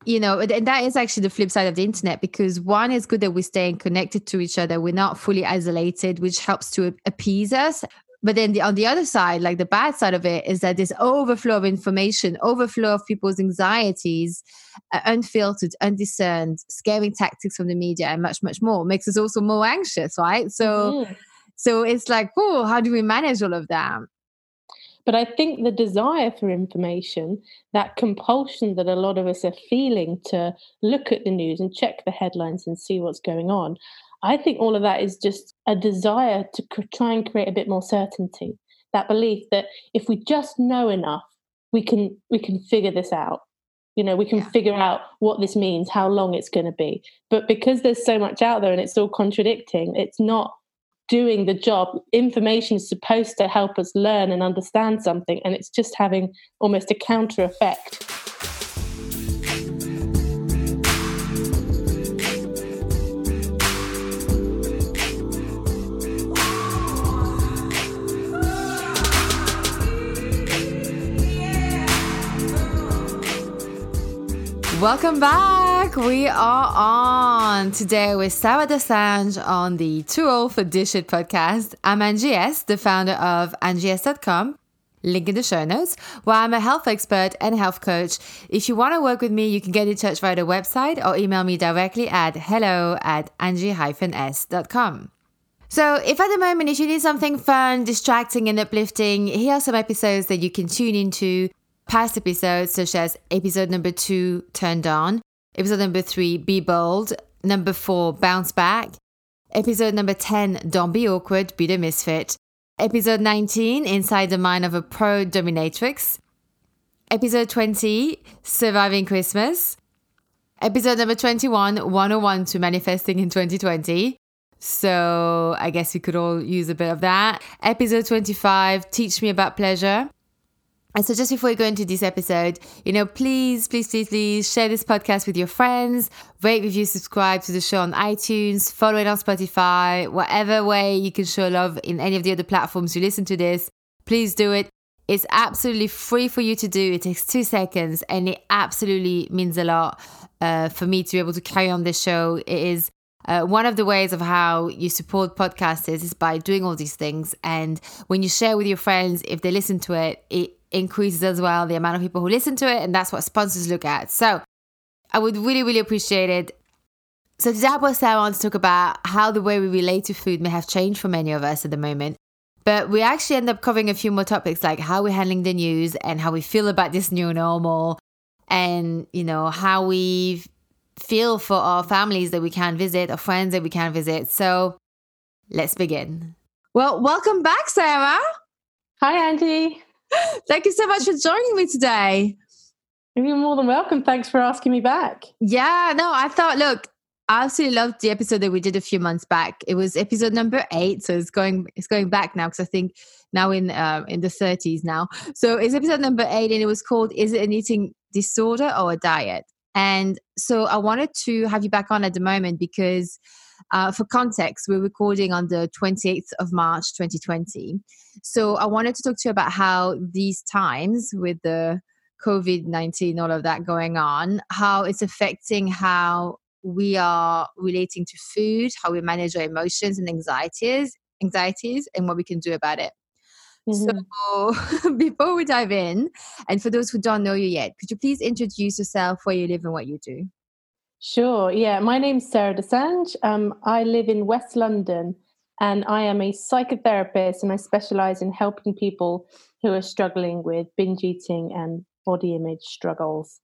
And that is actually the flip side of the internet, because one is good that we're staying connected to each other. We're not fully isolated, which helps to appease us. But then on the other side, like the bad side of it, is that this overflow of information, overflow of people's anxieties, unfiltered, undiscerned, scaring tactics from the media, and much, much more makes us also more anxious, right? So it's like, oh, how do we manage all of that? But I think the desire for information, that compulsion that a lot of us are feeling to look at the news and check the headlines and see what's going on, I think all of that is just a desire to try and create a bit more certainty. That belief that if we just know enough, we can figure this out. We can figure out what this means, how long it's going to be. But because there's so much out there and it's all contradicting, it's not doing the job. Information is supposed to help us learn and understand something, and it's just having almost a counter effect. Welcome back. We are on today with Sarah Desange on the Too Old for Dish It podcast. I'm Angie S., the founder of angies.com, link in the show notes, where I'm a health expert and health coach. If you want to work with me, you can get in touch via the website or email me directly at hello@angie-s.com. So if at the moment, if you need something fun, distracting and uplifting, here are some episodes that you can tune into. Past episodes such as episode number 2, Turned On, episode number 3, Be Bold, number 4, Bounce Back, episode number 10, Don't Be Awkward, Be the Misfit, episode 19, Inside the Mind of a Pro Dominatrix, episode 20, Surviving Christmas, episode number 21, 101 to Manifesting in 2020. So I guess we could all use a bit of that. Episode 25, Teach Me About Pleasure. And so just before we go into this episode, please share this podcast with your friends, rate, review, subscribe to the show on iTunes, follow it on Spotify, whatever way you can show love in any of the other platforms you listen to this, please do it. It's absolutely free for you to do. It takes 2 seconds and it absolutely means a lot for me to be able to carry on this show. It is one of the ways of how you support podcasters is by doing all these things. And when you share with your friends, if they listen to it, it increases as well the amount of people who listen to it, and that's what sponsors look at. So I would really, really appreciate it. So today I want to talk about how the way we relate to food may have changed for many of us at the moment. But we actually end up covering a few more topics, like how we're handling the news and how we feel about this new normal, and how we feel for our families that we can't visit, or friends that we can't visit. So let's begin. Well, welcome back, Sarah. Hi, Angie. Thank you so much for joining me today. You're more than welcome. Thanks for asking me back. Yeah, no, I absolutely loved the episode that we did a few months back. It was episode number 8, so it's going back now, because I think now in the 30s now. So it's episode number 8, and it was called "Is it an eating disorder or a diet?" And so I wanted to have you back on at the moment because, for context, we're recording on the 28th of March, 2020. So I wanted to talk to you about how these times with the COVID-19, all of that going on, how it's affecting how we are relating to food, how we manage our emotions and anxieties, and what we can do about it. Mm-hmm. So before we dive in, and for those who don't know you yet, could you please introduce yourself, where you live and what you do? Sure. Yeah, my name's Sarah Desange. I live in West London, and I am a psychotherapist, and I specialize in helping people who are struggling with binge eating and body image struggles.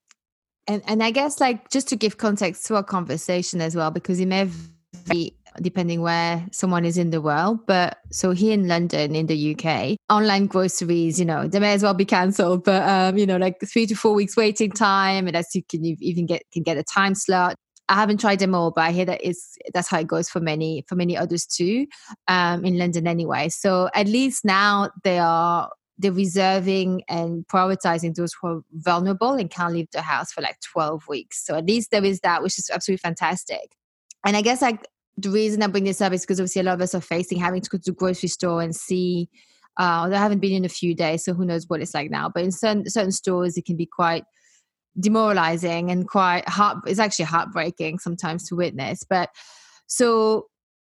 And I guess, just to give context to our conversation as well, because it may vary depending where someone is in the world. But so here in London, in the UK, online groceries, they may as well be cancelled. But 3 to 4 weeks waiting time, and you can even get a time slot. I haven't tried them all, but I hear that's how it goes for many others too, in London anyway. So at least now they're reserving and prioritizing those who are vulnerable and can't leave the house for 12 weeks. So at least there is that, which is absolutely fantastic. And I guess the reason I bring this up is because obviously a lot of us are facing having to go to the grocery store and see, I haven't been in a few days, so who knows what it's like now. But in certain stores, it can be quite demoralizing and it's actually heartbreaking sometimes to witness. But so,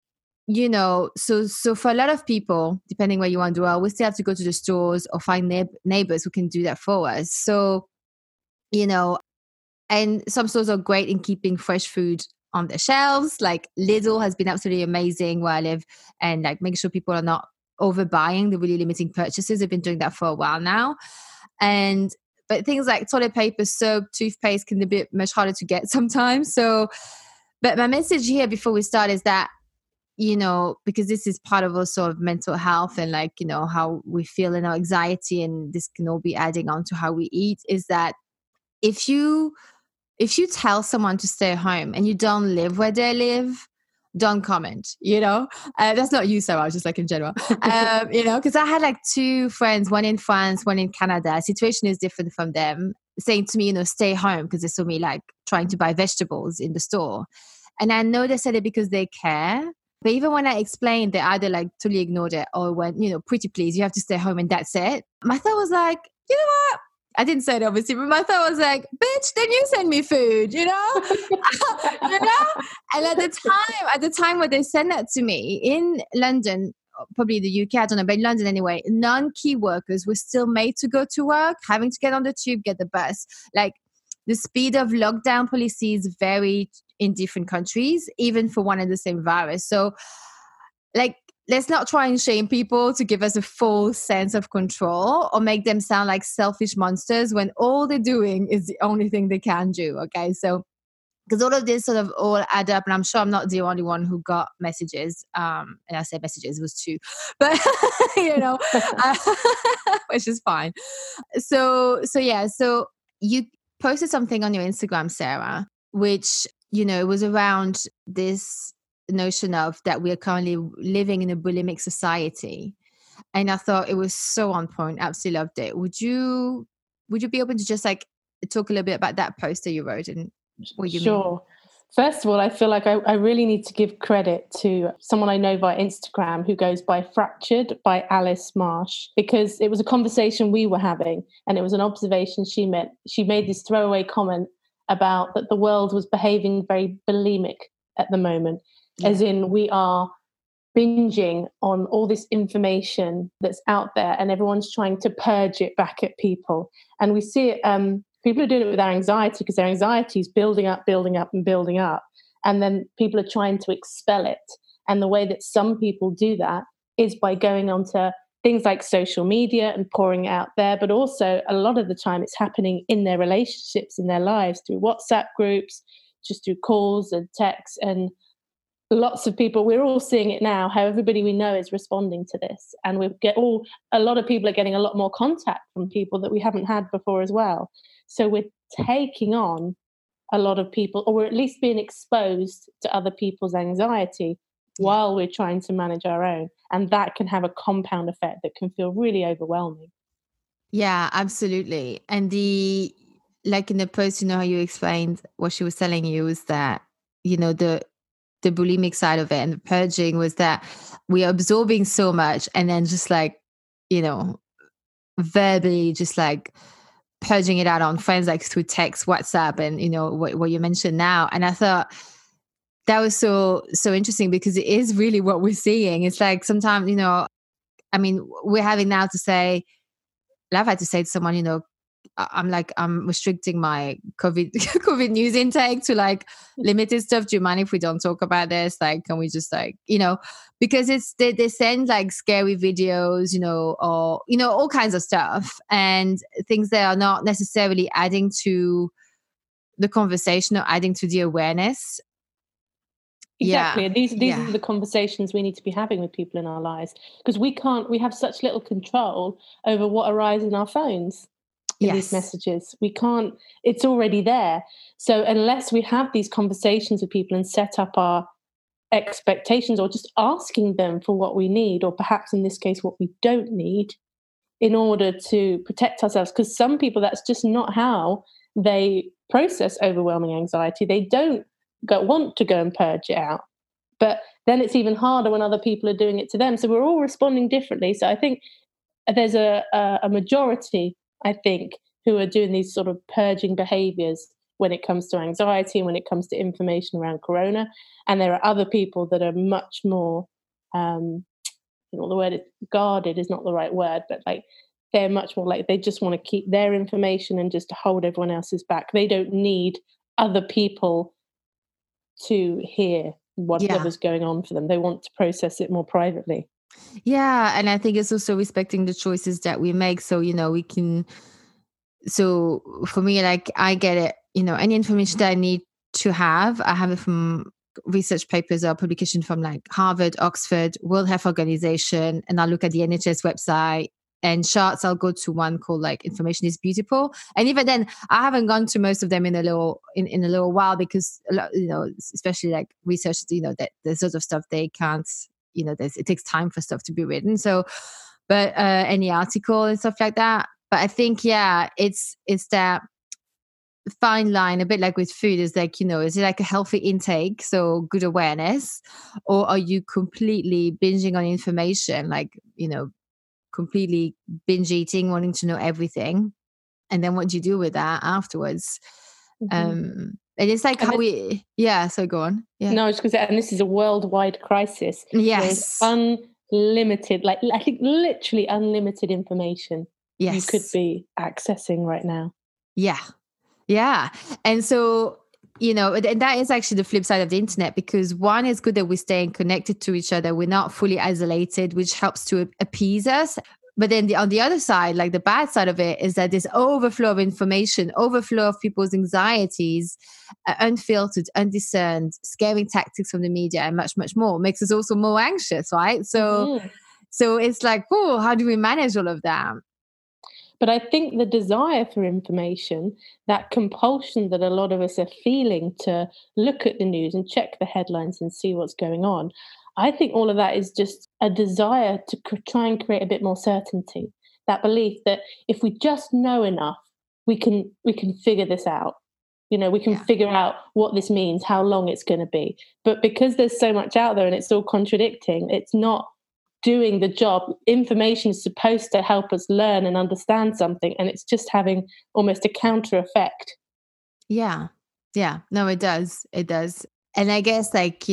so for a lot of people, depending where you want to dwell, we still have to go to the stores or find neighbors who can do that for us. So, and some stores are great in keeping fresh food on their shelves. Like Lidl has been absolutely amazing where I live, and like making sure people are not overbuying, they're really limiting purchases. They've been doing that for a while now. But things like toilet paper, soap, toothpaste can be a bit much harder to get sometimes. So, but my message here before we start is that, because this is part of also of mental health and like, how we feel in our anxiety, and this can all be adding on to how we eat, is that if you tell someone to stay home and you don't live where they live, don't comment, that's not you, Sarah, just like in general, because I had like two friends, one in France, one in Canada. Situation is different from them, saying to me, stay home, because they saw me like trying to buy vegetables in the store. And I know they said it because they care. But even when I explained, they either like totally ignored it or went, pretty please, you have to stay home and that's it. My thought was like, you know what? I didn't say it obviously, but my thought was like, bitch, then you send me food, And at the time when they sent that to me in London, probably the UK, I don't know, but in London anyway, non-key workers were still made to go to work, having to get on the tube, get the bus. Like the speed of lockdown policies varied in different countries, even for one and the same virus. So like, let's not try and shame people to give us a full sense of control or make them sound like selfish monsters when all they're doing is the only thing they can do. Okay. So, because all of this sort of all add up, and I'm sure I'm not the only one who got messages. And I say messages, it was two, but which is fine. So you posted something on your Instagram, Sarah, which, it was around this notion of that we are currently living in a bulimic society. And I thought it was so on point. Absolutely loved it. Would you be open to just like talk a little bit about that post that you wrote and what you mean? Sure. First of all, I feel like I really need to give credit to someone I know via Instagram who goes by Fractured by Alice Marsh, because it was a conversation we were having and it was an observation she made. She made this throwaway comment about that the world was behaving very bulimic at the moment, as in we are binging on all this information that's out there and everyone's trying to purge it back at people. And we see it, people are doing it with their anxiety because their anxiety is building up. And then people are trying to expel it. And the way that some people do that is by going onto things like social media and pouring it out there. But also a lot of the time it's happening in their relationships, in their lives, through WhatsApp groups, just through calls and texts. And lots of people, we're all seeing it now, how everybody we know is responding to this. And a lot of people are getting a lot more contact from people that we haven't had before as well. So we're taking on a lot of people, or we're at least being exposed to other people's anxiety while we're trying to manage our own. And that can have a compound effect that can feel really overwhelming. Yeah, absolutely. And like in the post, how you explained what she was telling you was that, the bulimic side of it and the purging was that we are absorbing so much and then just like, verbally just like purging it out on friends, like through text, WhatsApp, and, what you mentioned now. And I thought that was so interesting because it is really what we're seeing. It's like sometimes, we're having now to say, I've had to say to someone, I'm restricting my COVID news intake to like limited stuff. Do you mind if we don't talk about this? Like, can we just like, because they send like scary videos, or, all kinds of stuff and things that are not necessarily adding to the conversation or adding to the awareness. Exactly. Yeah. These are the conversations we need to be having with people in our lives, because we have such little control over what arises in our phones. These messages, we can't, it's already there. So unless we have these conversations with people and set up our expectations, or just asking them for what we need, or perhaps in this case what we don't need, in order to protect ourselves, because some people, that's just not how they process overwhelming anxiety. They don't want to go and purge it out, but then it's even harder when other people are doing it to them. So we're all responding differently. So I think there's a majority, I think, who are doing these sort of purging behaviors when it comes to anxiety and when it comes to information around corona. And there are other people that are much more, the word is guarded is not the right word, but like they're much more like they just want to keep their information and just hold everyone else's back. They don't need other people to hear whatever's going on for them. They want to process it more privately. Yeah. And I think it's also respecting the choices that we make. So, we can, so for me, like I get it, any information that I need to have, I have it from research papers or publication from like Harvard, Oxford, World Health Organization, and I'll look at the NHS website. And charts, I'll go to one called like Information is Beautiful. And even then, I haven't gone to most of them in a little while because, especially like research, that the sort of stuff they can't, it takes time for stuff to be written. So, but any article and stuff like that. But I think, yeah, it's that fine line, a bit like with food, is like, is it like a healthy intake, so good awareness, or are you completely binging on information, like, completely binge eating, wanting to know everything, and then what do you do with that afterwards? And it's like so go on. No, I was just going to say, and this is a worldwide crisis. Yes. There's unlimited, like I think literally unlimited information you could be accessing right now. Yeah. And so, and that is actually the flip side of the internet, because one, is good that we're staying connected to each other. We're not fully isolated, which helps to appease us. But then on the other side, like the bad side of it, is that this overflow of information, overflow of people's anxieties, unfiltered, undiscerned, scaring tactics from the media, and much, much more, makes us also more anxious, right? So it's like, how do we manage all of that? But I think the desire for information, that compulsion that a lot of us are feeling to look at the news and check the headlines and see what's going on, I think all of that is just a desire to try and create a bit more certainty. That belief that if we just know enough, we can figure this out. We can figure out what this means, how long it's going to be. But because there's so much out there and it's all contradicting, it's not doing the job. Information is supposed to help us learn and understand something, and it's just having almost a counter effect. Yeah. No, it does. And I guess, like,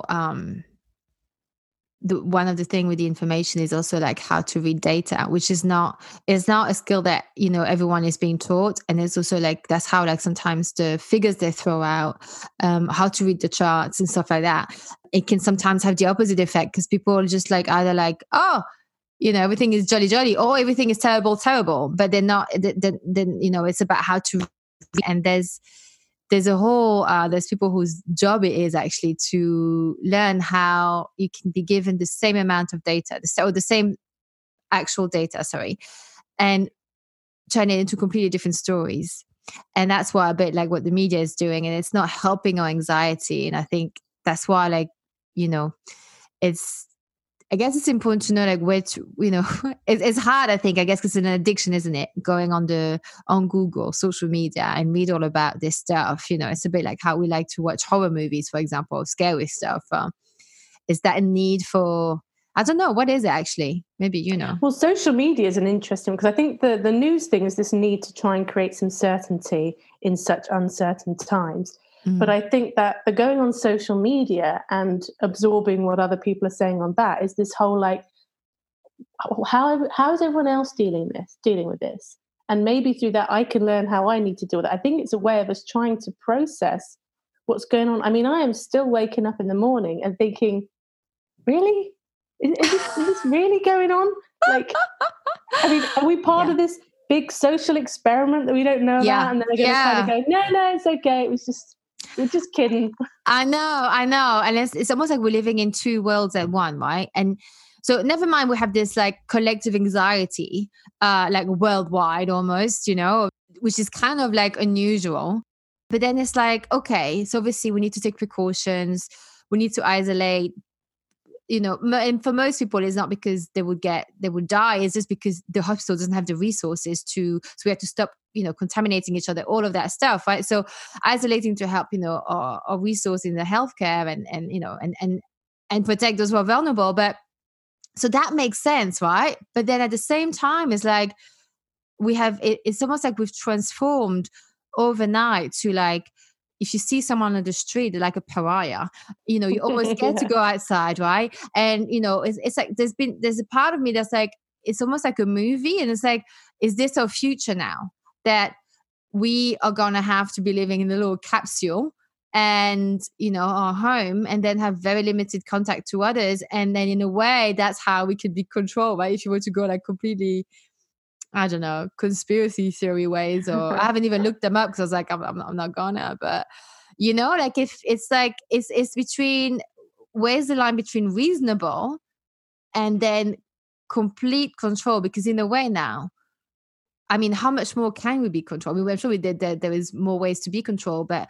one of the things with the information is also like how to read data, which is not a skill that everyone is being taught. And it's also like, that's how, like, sometimes the figures they throw out, how to read the charts and stuff like that, it can sometimes have the opposite effect, because people are just like either like, everything is jolly, or everything is terrible, but they're not. Then it's about how to read. And there's a whole there's people whose job it is actually to learn how you can be given the same amount of data, the same actual data, and turn it into completely different stories. And that's why a bit like what the media is doing, and it's not helping our anxiety. And I think that's why, like, I guess it's important to know, like, where to, it's hard, I think, because it's an addiction, isn't it? Going on Google, social media, and read all about this stuff. It's a bit like how we like to watch horror movies, for example, scary stuff. Is that a need for, I don't know, what is it actually? Maybe, Well, social media is an interesting, because I think the news thing is this need to try and create some certainty in such uncertain times. But I think that the going on social media and absorbing what other people are saying on that is this whole, like, how is everyone else dealing with this? And maybe through that I can learn how I need to deal with it. I think it's a way of us trying to process what's going on. I mean, I am still waking up in the morning and thinking, really? Is this really going on? Like, I mean, are we part of this big social experiment that we don't know about? And then we're going to kind of go, no, it's okay. We're just kidding. I know. And it's almost like we're living in two worlds at one, right? And so never mind, we have this like collective anxiety, like worldwide almost, which is kind of like unusual. But then it's like, okay, so obviously we need to take precautions. We need to isolate, and for most people, it's not because they would die. It's just because the hospital doesn't have the resources so we have to stop, contaminating each other, all of that stuff, right? So isolating to help, our resource in the healthcare and protect those who are vulnerable. But so that makes sense, right? But then at the same time, it's like, it's almost like we've transformed overnight to like, if you see someone on the street, they're like a pariah. You almost scared to go outside, right? And it's like there's a part of me that's like, it's almost like a movie, and it's like, is this our future now? That we are gonna have to be living in a little capsule and our home, and then have very limited contact to others, and then in a way that's how we could be controlled, right? If you were to go like completely, I don't know, conspiracy theory ways, or I haven't even looked them up because I was like, I'm not gonna. But like, if it's like it's between, where's the line between reasonable and then complete control? Because in a way now, I mean, how much more can we be controlled? I mean, I'm sure there is more ways to be controlled, but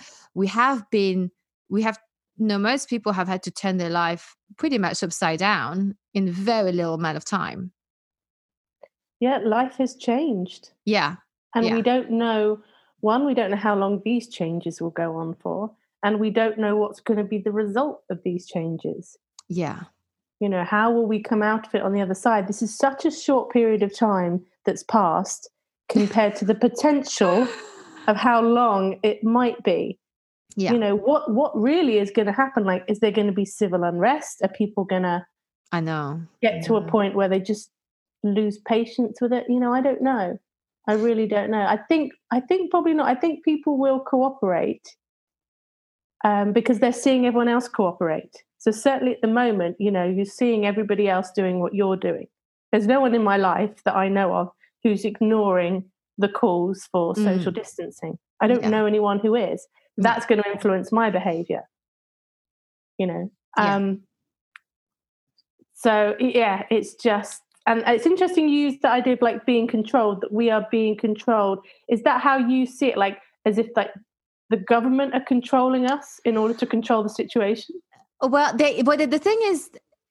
most people have had to turn their life pretty much upside down in very little amount of time. Yeah, life has changed. Yeah. And we don't know how long these changes will go on for. And we don't know what's going to be the result of these changes. Yeah. How will we come out of it on the other side? This is such a short period of time that's passed compared to the potential of how long it might be. Yeah. What really is going to happen? Like, is there going to be civil unrest? Are people going to get to a point where they just lose patience with it? I don't know. I really don't know. I think probably not. I think people will cooperate because they're seeing everyone else cooperate. So certainly at the moment, you're seeing everybody else doing what you're doing. There's no one in my life that I know of who's ignoring the calls for social distancing. I don't know anyone who is. That's going to influence my behavior. So yeah, it's just, and it's interesting you use the idea of like being controlled, that we are being controlled. Is that how you see it? Like, as if like the government are controlling us in order to control the situation? Well, the thing is,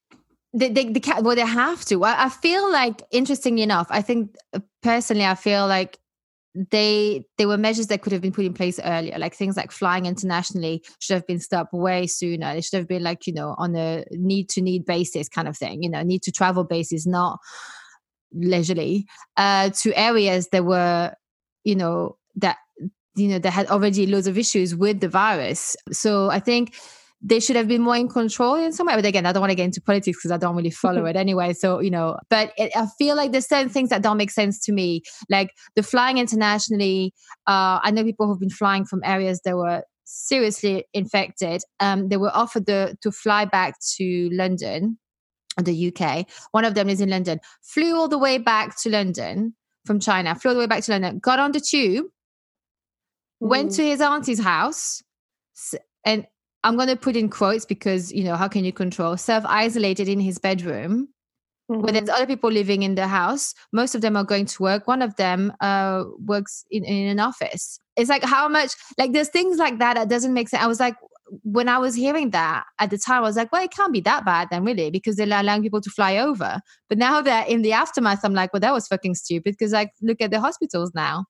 they have to. I feel like, interestingly enough, I think personally, I feel like they were measures that could have been put in place earlier, like things like flying internationally should have been stopped way sooner. It should have been like, on a need basis kind of thing, need to travel basis, not leisurely, to areas that were, that had already loads of issues with the virus. So I think they should have been more in control in some way. But again, I don't want to get into politics because I don't really follow it anyway. So, I feel like there's certain things that don't make sense to me. Like the flying internationally, I know people who've been flying from areas that were seriously infected. They were offered to fly back to London, the UK. One of them is in London, flew all the way back to London from China, flew all the way back to London, got on the tube, went to his auntie's house, and I'm going to put in quotes because, how can you control? Self-isolated in his bedroom, where there's other people living in the house. Most of them are going to work. One of them works in an office. It's like, how much, like there's things like that doesn't make sense. I was like, when I was hearing that at the time, I was like, well, it can't be that bad then, really, because they're allowing people to fly over. But now that in the aftermath, I'm like, well, that was fucking stupid, because like, look at the hospitals now,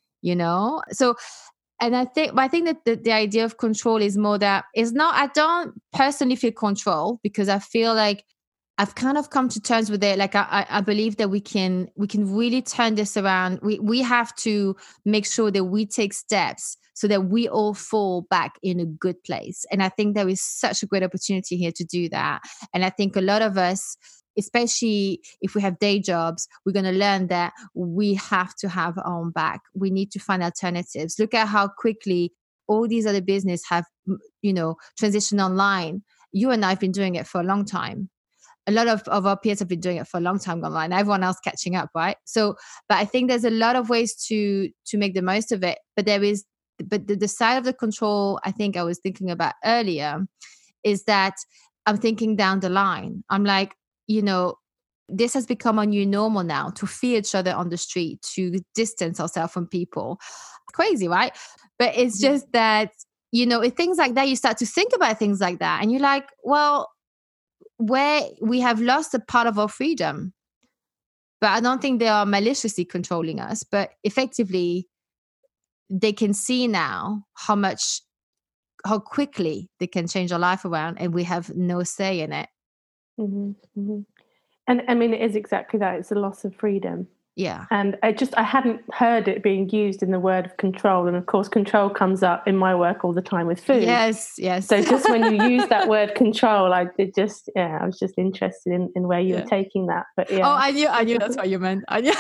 So, and I think that the idea of control is more that it's not, I don't personally feel control, because I feel like I've kind of come to terms with it. Like I believe that we can really turn this around. We have to make sure that we take steps so that we all fall back in a good place. And I think there is such a great opportunity here to do that. And I think a lot of us, especially if we have day jobs, we're going to learn that we have to have our own back. We need to find alternatives. Look at how quickly all these other businesses have, transitioned online. You and I have been doing it for a long time. A lot of our peers have been doing it for a long time online. Everyone else catching up, right? So, but I think there's a lot of ways to make the most of it. But the side of the control I think I was thinking about earlier is that I'm thinking down the line. I'm like, this has become a new normal now, to fear each other on the street, to distance ourselves from people. Crazy, right? But it's just that, if things like that, you start to think about things like that, and you're like, well, where we have lost a part of our freedom. But I don't think they are maliciously controlling us, but effectively they can see now how quickly they can change our life around, and we have no say in it. And I mean, it is exactly that. It's a loss of freedom. Yeah. And I hadn't heard it being used in the word of control. And of course, control comes up in my work all the time with food. Yes. So just when you use that word control, I was just interested in where you were taking that. But yeah. Oh, I knew that's what you meant. I knew.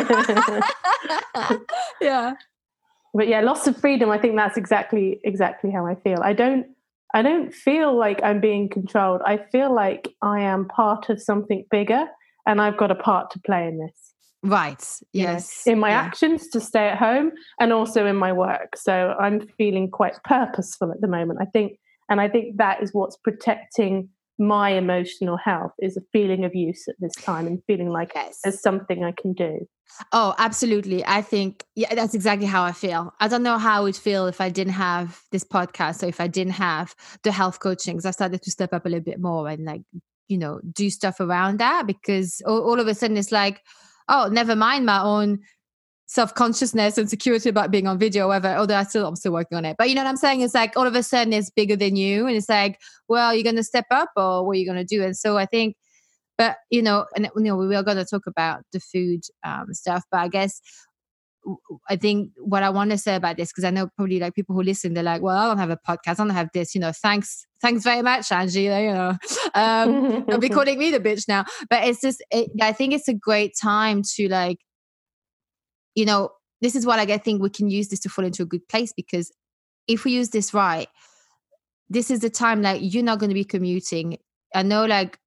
Yeah. But yeah, loss of freedom. I think that's exactly how I feel. I don't feel like I'm being controlled. I feel like I am part of something bigger, and I've got a part to play in this. Right. Yes. In my actions to stay at home, and also in my work. So I'm feeling quite purposeful at the moment, I think. And I think that is what's protecting my emotional health, is a feeling of use at this time, and feeling like there's something I can do. Oh, absolutely. I think, that's exactly how I feel. I don't know how I would feel if I didn't have this podcast, or if I didn't have the health coaching, because I started to step up a little bit more and do stuff around that, because all of a sudden it's like, oh, never mind my own self-consciousness and security about being on video or whatever, although I'm still working on it. But you know what I'm saying? It's like all of a sudden it's bigger than you. And it's like, well, you're going to step up, or what are you going to do? And so I think, but, we are going to talk about the food stuff. But I guess, I think what I want to say about this, because I know probably like people who listen, they're like, well, I don't have a podcast, I don't have this, thanks very much, Angie, don't be calling me the bitch now. But it's just, I think it's a great time to this is what I think we can use this to fall into a good place, because if we use this right, this is the time, like, you're not going to be commuting. I know,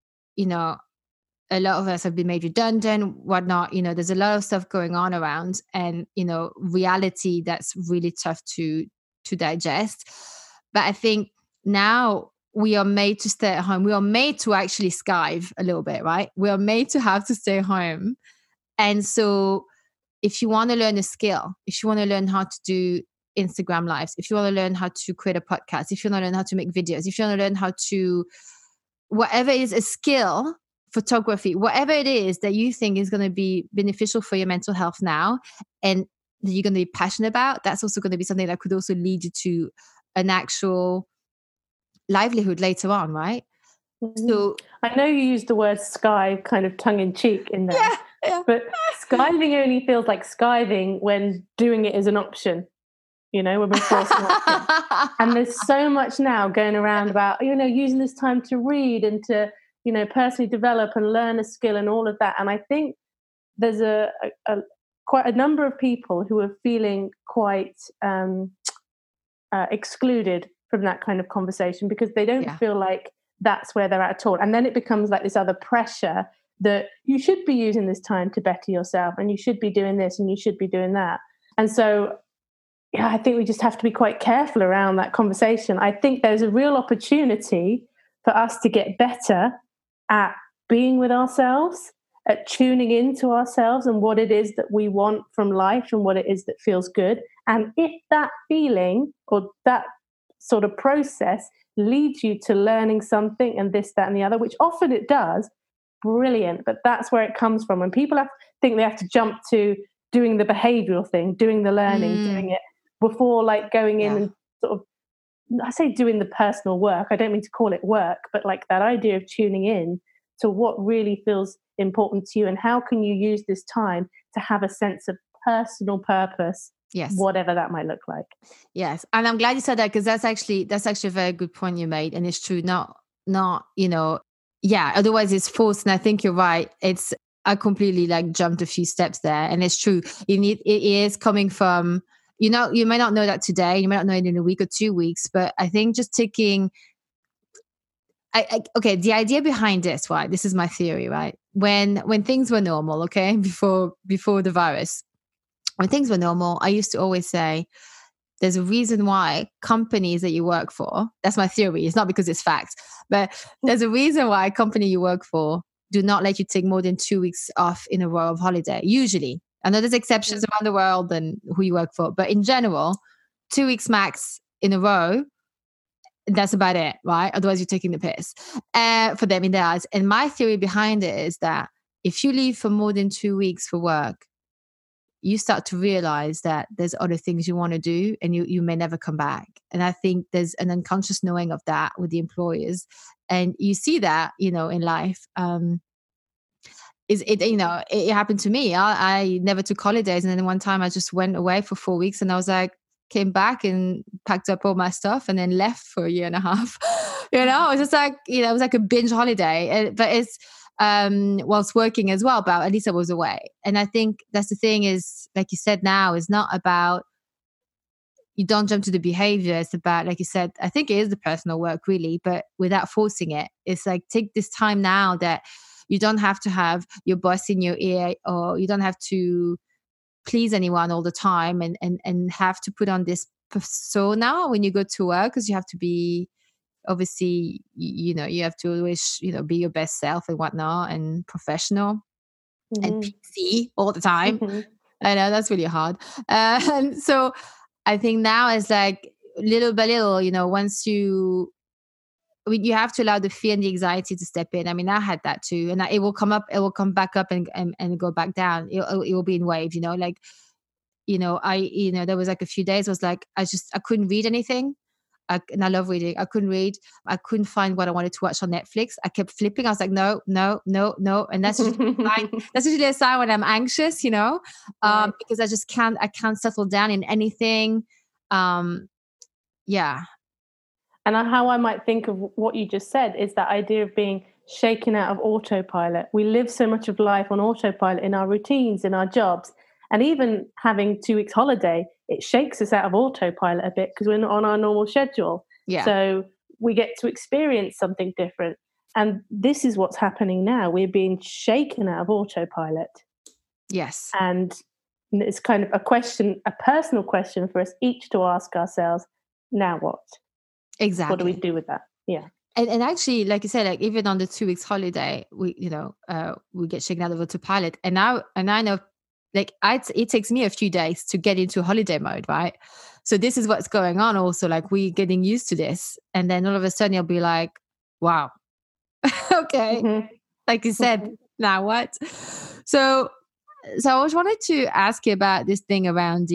a lot of us have been made redundant, whatnot. There's a lot of stuff going on around, and reality that's really tough to digest. But I think now we are made to stay at home. We are made to actually skive a little bit, right? We are made to have to stay home. And so if you want to learn a skill, if you want to learn how to do Instagram lives, if you want to learn how to create a podcast, if you want to learn how to make videos, if you want to learn how to, whatever it is, a skill, photography, whatever it is that you think is going to be beneficial for your mental health now, and that you're going to be passionate about, that's also going to be something that could also lead you to an actual livelihood later on, right? Mm-hmm. So I know you used the word skive kind of tongue in cheek in there, but skiving only feels like skiving when doing it is an option, when we're forced an option. And there's so much now going around about, using this time to read and to, personally develop and learn a skill and all of that. And I think there's quite a number of people who are feeling quite excluded from that kind of conversation, because they don't feel like that's where they're at all. And then it becomes like this other pressure that you should be using this time to better yourself, and you should be doing this, and you should be doing that. And so, I think we just have to be quite careful around that conversation. I think there's a real opportunity for us to get better at being with ourselves, at tuning into ourselves and what it is that we want from life and what it is that feels good. And if that feeling or that sort of process leads you to learning something and this, that, and the other, which often it does, brilliant. But that's where it comes from. And people think they have to jump to doing the behavioral thing, doing the learning, doing it before like going in and sort of, I say doing the personal work. I don't mean to call it work, but like that idea of tuning in to what really feels important to you, and how can you use this time to have a sense of personal purpose, whatever that might look like. Yes. And I'm glad you said that, because that's actually a very good point you made. And it's true. Not, otherwise it's forced. And I think you're right. I completely jumped a few steps there, and it's true. It is coming from, you may not know that today, you may not know it in a week or 2 weeks, but I think just taking, okay, the idea behind this, right? This is my theory, right? When things were normal, okay, before the virus, when things were normal, I used to always say, there's a reason why companies that you work for, that's my theory, it's not because it's fact, but there's a reason why a company you work for do not let you take more than 2 weeks off in a row of holiday, usually. I know there's exceptions around the world and who you work for, but in general, 2 weeks max in a row, that's about it, right? Otherwise you're taking the piss for them in their eyes. And my theory behind it is that if you leave for more than 2 weeks for work, you start to realize that there's other things you want to do, and you may never come back. And I think there's an unconscious knowing of that with the employers. And you see that, in life. is it, it happened to me. I never took holidays. And then one time I just went away for 4 weeks and I was like, came back and packed up all my stuff and then left for a year and a half. It was just like, it was like a binge holiday. But it's whilst working as well, but at least I was away. And I think that's the thing is, like you said, now is not about, you don't jump to the behavior. It's about, like you said, I think it is the personal work really, but without forcing it. It's like, take this time now that you don't have to have your boss in your ear, or you don't have to please anyone all the time and have to put on this persona when you go to work, because you have to be, obviously, you have to always, be your best self and whatnot, and professional and PC all the time. I know that's really hard. And so I think now it's like little by little, once you have to allow the fear and the anxiety to step in. I mean, I had that too, and it will come up, it will come back up and go back down. It will be in waves, like, there was like a few days was like, I couldn't read anything. And I love reading. I couldn't read. I couldn't find what I wanted to watch on Netflix. I kept flipping. I was like, no. And that's just that's usually a sign when I'm anxious, Right. because I can't settle down in anything. Yeah. And how I might think of what you just said is that idea of being shaken out of autopilot. We live so much of life on autopilot in our routines, in our jobs, and even having 2 weeks holiday, it shakes us out of autopilot a bit because we're not on our normal schedule. Yeah. So we get to experience something different. And this is what's happening now. We're being shaken out of autopilot. Yes. And it's kind of a personal question for us each to ask ourselves, now what? Exactly. What do we do with that? Yeah. And actually, like you said, like even on the 2 weeks holiday, we get shaken out of autopilot. And I know, like, it takes me a few days to get into holiday mode, right? So this is what's going on. Also, like, we getting used to this, and then all of a sudden you'll be like, wow, okay, like you said, now what? So I always wanted to ask you about this thing around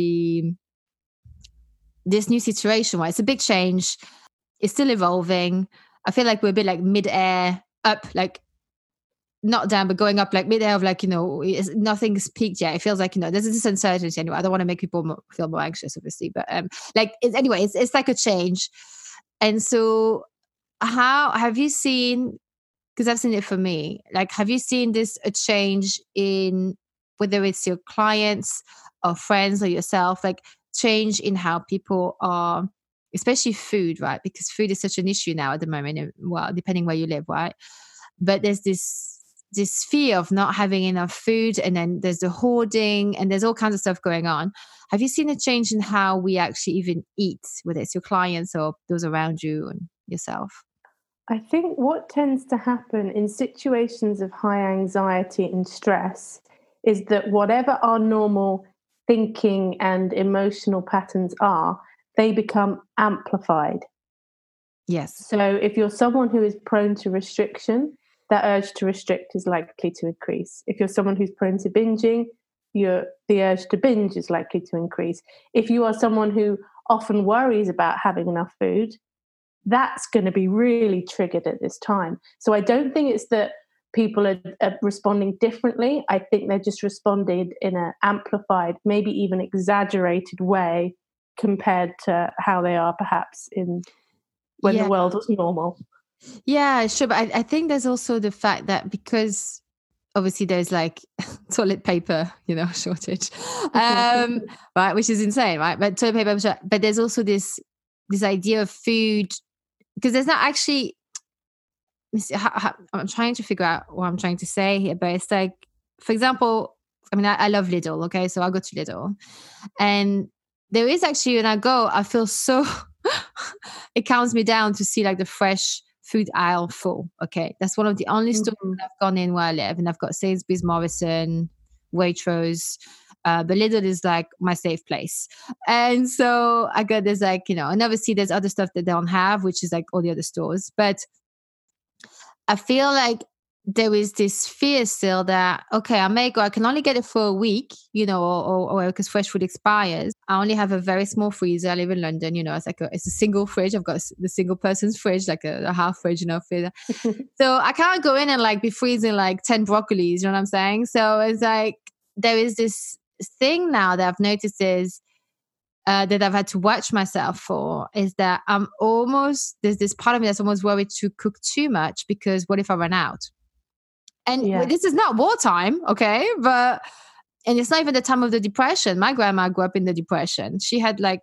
this new situation, where it's a big change. It's still evolving. I feel like we're a bit like mid-air up, like not down, but going up, like mid-air of like, nothing's peaked yet. It feels like, there's this uncertainty anyway. I don't want to make people feel more anxious, obviously, but anyway, it's like a change. And so how have you seen, because I've seen it for me, like, have you seen a change in whether it's your clients or friends or yourself, like change in how people are, especially food, right? Because food is such an issue now at the moment, well, depending where you live, right? But there's this fear of not having enough food, and then there's the hoarding, and there's all kinds of stuff going on. Have you seen a change in how we actually even eat, whether it's your clients or those around you and yourself? I think what tends to happen in situations of high anxiety and stress is that whatever our normal thinking and emotional patterns are, they become amplified. Yes. So if you're someone who is prone to restriction, that urge to restrict is likely to increase. If you're someone who's prone to binging, the urge to binge is likely to increase. If you are someone who often worries about having enough food, that's going to be really triggered at this time. So I don't think it's that people are responding differently. I think they're just responding in an amplified, maybe even exaggerated way compared to how they are perhaps when the world was normal. Yeah, sure. But I think there's also the fact that because obviously there's like toilet paper, shortage, right, which is insane, right? But toilet paper, but there's also this idea of food, because there's not actually. I'm trying to figure out what I'm trying to say here, but it's like, for example, I mean, I love Lidl, okay? So I go to Lidl, and there is actually, when I go, I feel so, it calms me down to see like the fresh food aisle full, okay? That's one of the only stores that I've gone in where I live, and I've got Sainsbury's, Morrison, Waitrose, but Lidl is like my safe place. And so I got this like, and obviously there's other stuff that they don't have, which is like all the other stores, but I feel like there is this fear still that, okay, I can only get it for a week, or because fresh food expires. I only have a very small freezer. I live in London, it's a single fridge. I've got the single person's fridge, like a half fridge, freezer. So I can't go in and like be freezing like 10 broccolis, you know what I'm saying? So it's like, there is this thing now that I've noticed is that I've had to watch myself for, is that there's this part of me that's almost worried to cook too much, because what if I run out? And this is not wartime, okay? And it's not even the time of the Depression. My grandma grew up in the Depression. She had like,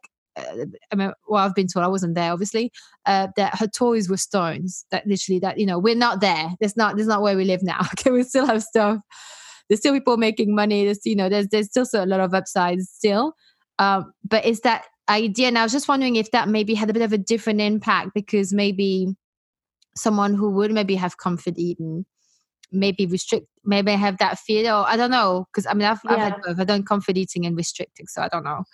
I've been told, I wasn't there, obviously, that her toys were stones. That literally, we're not there. That's not where we live now. Okay, we still have stuff. There's still people making money. There's still a lot of upsides still. But it's that idea. And I was just wondering if that maybe had a bit of a different impact, because maybe someone who would maybe have comfort eaten, maybe have that fear, or I don't know, because I've had both. I've done comfort eating and restricting, so I don't know.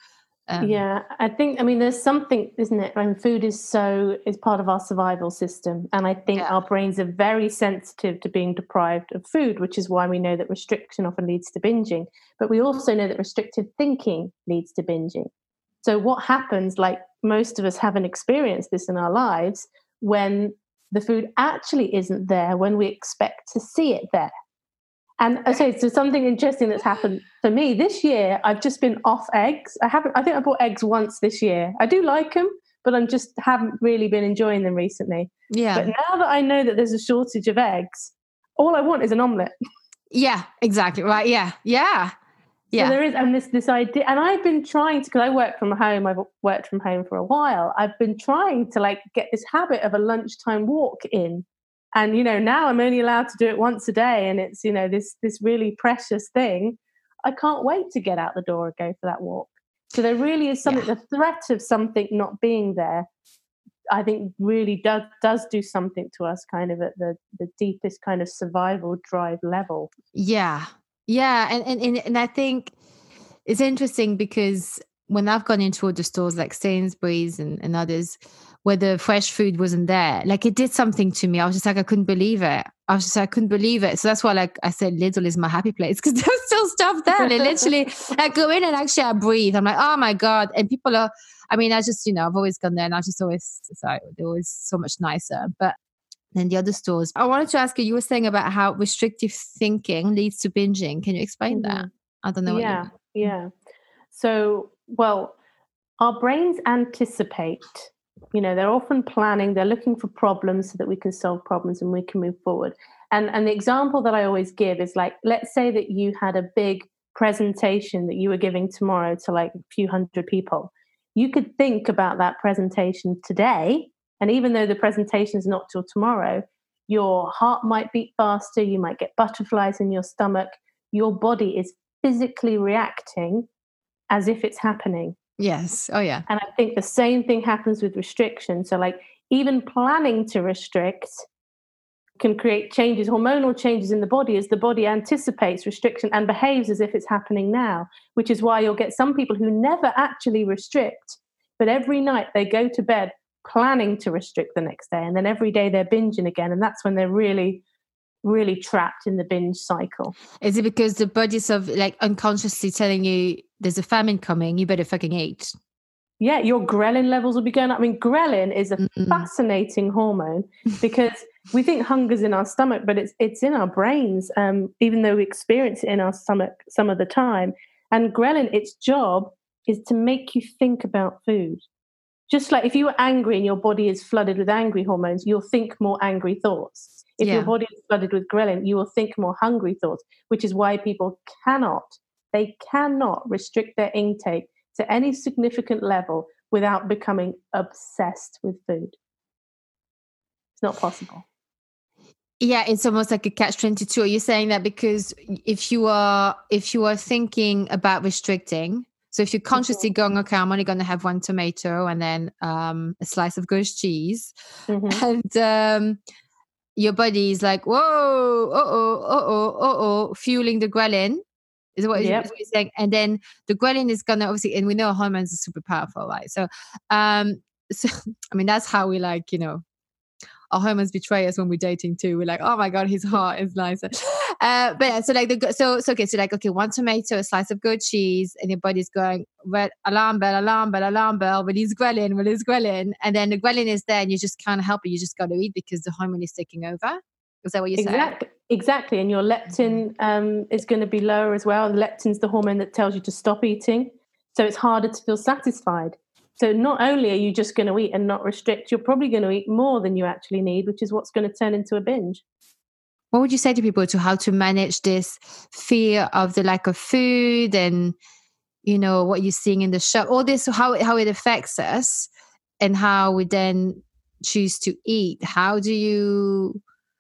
I think, there's something, isn't it? Food is part of our survival system, and I think our brains are very sensitive to being deprived of food, which is why we know that restriction often leads to binging, but we also know that restrictive thinking leads to binging. So what happens, like most of us haven't experienced this in our lives, when the food actually isn't there when we expect to see it there. And okay, so something interesting that's happened for me this year, I've just been off eggs. I think I bought eggs once this year. I do like them, but I just haven't really been enjoying them recently. Yeah. But now that I know that there's a shortage of eggs, all I want is an omelette. Yeah, exactly. Right. Yeah. Yeah. Yeah. So there is, and this idea, and I've been trying to, because I work from home, I've worked from home for a while. I've been trying to like get this habit of a lunchtime walk in. And, now I'm only allowed to do it once a day. And it's, this really precious thing. I can't wait to get out the door and go for that walk. So there really is something, the threat of something not being there, I think really does do something to us kind of at the deepest kind of survival drive level. Yeah. Yeah. And I think it's interesting, because when I've gone into all the stores like Sainsbury's and others, where the fresh food wasn't there, like it did something to me. I was just like, I couldn't believe it. I couldn't believe it. So that's why, like I said, Lidl is my happy place, because there's still stuff there. They literally, I go in and actually I breathe. I'm like, oh my God. And people are, I just, I've always gone there, and they're always so much nicer. But then the other stores, I wanted to ask you, you were saying about how restrictive thinking leads to binging. Can you explain that? I don't know. Yeah. So, well, our brains anticipate. They're often planning, they're looking for problems so that we can solve problems and we can move forward. And the example that I always give is like, let's say that you had a big presentation that you were giving tomorrow to like a few hundred people. You could think about that presentation today. And even though the presentation is not till tomorrow, your heart might beat faster, you might get butterflies in your stomach. Your body is physically reacting as if it's happening. Yes. Oh, yeah. And I think the same thing happens with restriction. So like even planning to restrict can create changes, hormonal changes in the body, as the body anticipates restriction and behaves as if it's happening now, which is why you'll get some people who never actually restrict, but every night they go to bed planning to restrict the next day. And then every day they're binging again. And that's when they're really, really trapped in the binge cycle. Is it because the body's like unconsciously telling you there's a famine coming, you better fucking eat? Yeah, your ghrelin levels will be going up. Ghrelin is a fascinating hormone, because we think hunger's in our stomach, but it's in our brains, even though we experience it in our stomach some of the time. And ghrelin, its job is to make you think about food. Just like if you were angry and your body is flooded with angry hormones, you'll think more angry thoughts. If your body is flooded with ghrelin, you will think more hungry thoughts, which is why people cannot restrict their intake to any significant level without becoming obsessed with food. It's not possible. Yeah, it's almost like a catch-22. Are you saying that because if you are thinking about restricting, so if you're consciously going, okay, I'm only going to have one tomato and then a slice of ghost cheese, and your body is like, whoa, fueling the ghrelin, is what you're saying. And then the ghrelin is going to obviously, and we know hormones are super powerful, right? So, that's how we our hormones betray us when we're dating too. We're like, oh my God, his heart is nicer. But yeah, so like okay, so like, okay, one tomato, a slice of goat cheese, and your body's going, red alarm bell, alarm bell, alarm bell, release ghrelin, and then the ghrelin is there, and you just can't help it. You just got to eat because the hormone is taking over. Is that what you said? Exactly. And your leptin is going to be lower as well. The leptin's the hormone that tells you to stop eating. So it's harder to feel satisfied. So not only are you just going to eat and not restrict, you're probably going to eat more than you actually need, which is what's going to turn into a binge. What would you say to people to how to manage this fear of the lack of food and, you know, what you're seeing in the shop, all this, how it affects us and how we then choose to eat? How do you,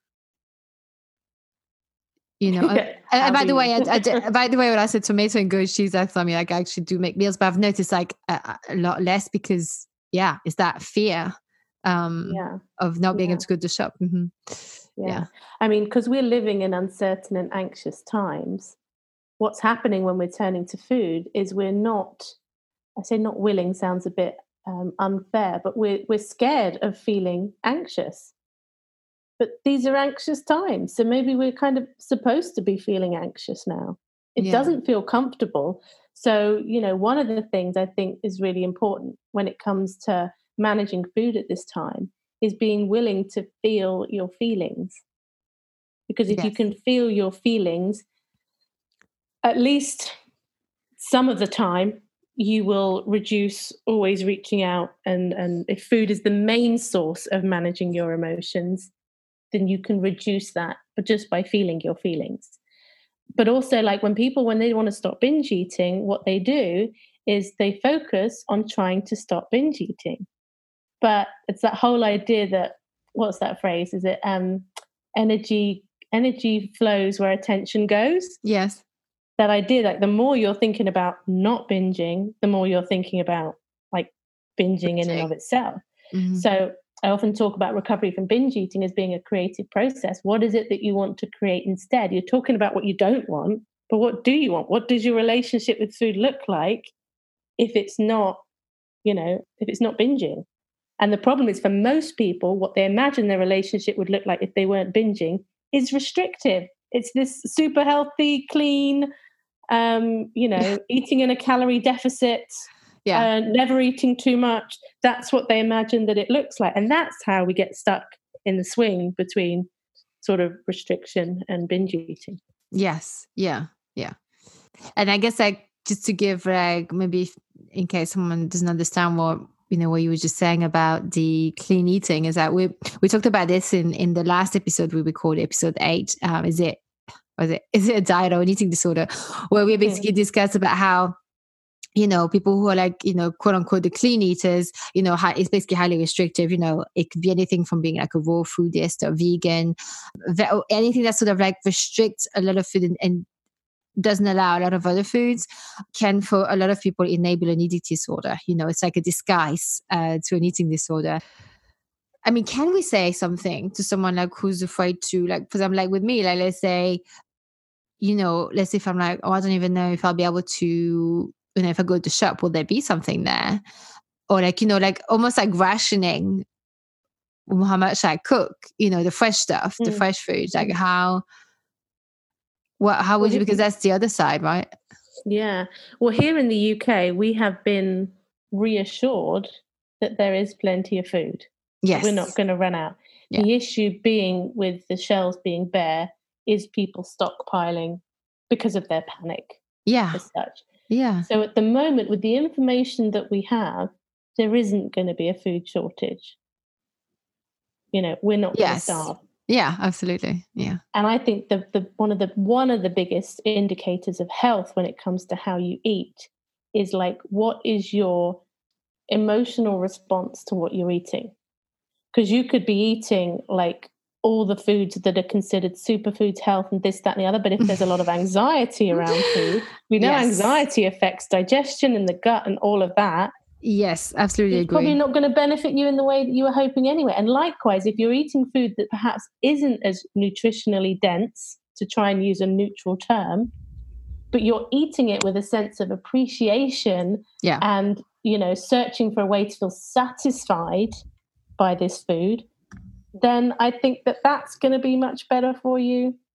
you know, and by the way, by the way, when I said tomato and goat cheese, that's something like I actually do make meals, but I've noticed like a lot less because, it's that fear of not being able to go to the shop. Mm-hmm. Yeah. I mean, because we're living in uncertain and anxious times, what's happening when we're turning to food is we're not, I say not willing sounds a bit unfair, but we're scared of feeling anxious. But these are anxious times. So maybe we're kind of supposed to be feeling anxious now. It doesn't feel comfortable. So, you know, one of the things I think is really important when it comes to managing food at this time is being willing to feel your feelings. Because if you can feel your feelings, at least some of the time, you will reduce always reaching out. And if food is the main source of managing your emotions, then you can reduce that just by feeling your feelings. But also, like when they want to stop binge eating, what they do is they focus on trying to stop binge eating. But it's that whole idea that, what's that phrase? Is it energy flows where attention goes? Yes. That idea, like the more you're thinking about not binging, the more you're thinking about like binging in and of itself. Mm-hmm. So I often talk about recovery from binge eating as being a creative process. What is it that you want to create instead? You're talking about what you don't want, but what do you want? What does your relationship with food look like if it's not, if it's not binging? And the problem is for most people, what they imagine their relationship would look like if they weren't binging is restrictive. It's this super healthy, clean, eating in a calorie deficit, never eating too much. That's what they imagine that it looks like. And that's how we get stuck in the swing between sort of restriction and binge eating. Yes. Yeah. Yeah. And I guess like just to give maybe in case someone doesn't understand what you were just saying about the clean eating is that we talked about this in the last episode we recorded, episode 8. Is it a diet or an eating disorder, where we basically discussed about how people who are like quote unquote the clean eaters, it's basically highly restrictive. It could be anything from being like a raw foodist or vegan, anything that sort of like restricts a lot of food and doesn't allow a lot of other foods can, for a lot of people, enable an eating disorder. It's like a disguise to an eating disorder. I mean, can we say something to someone like who's afraid to, like, because I'm like with me, like, let's say if I'm like, oh, I don't even know if I'll be able to, if I go to the shop, will there be something there? Or like, like almost like rationing how much I cook, the fresh stuff, the fresh food, like how would you, because that's the other side, right? Yeah. Well, here in the UK, we have been reassured that there is plenty of food. Yes. We're not going to run out. Yeah. The issue being with the shelves being bare is people stockpiling because of their panic. Yeah. As such. Yeah. So at the moment, with the information that we have, there isn't going to be a food shortage. We're not going to starve. Yeah, absolutely. Yeah. And I think the one of the biggest indicators of health when it comes to how you eat is like, what is your emotional response to what you're eating? Because you could be eating like all the foods that are considered superfoods, health, and this, that, and the other. But if there's a lot of anxiety around food, we know anxiety affects digestion and the gut and all of that. Yes, absolutely it's agree. Probably not going to benefit you in the way that you were hoping anyway. And likewise, if you're eating food that perhaps isn't as nutritionally dense, to try and use a neutral term, but you're eating it with a sense of appreciation and, searching for a way to feel satisfied by this food, then I think that that's going to be much better for you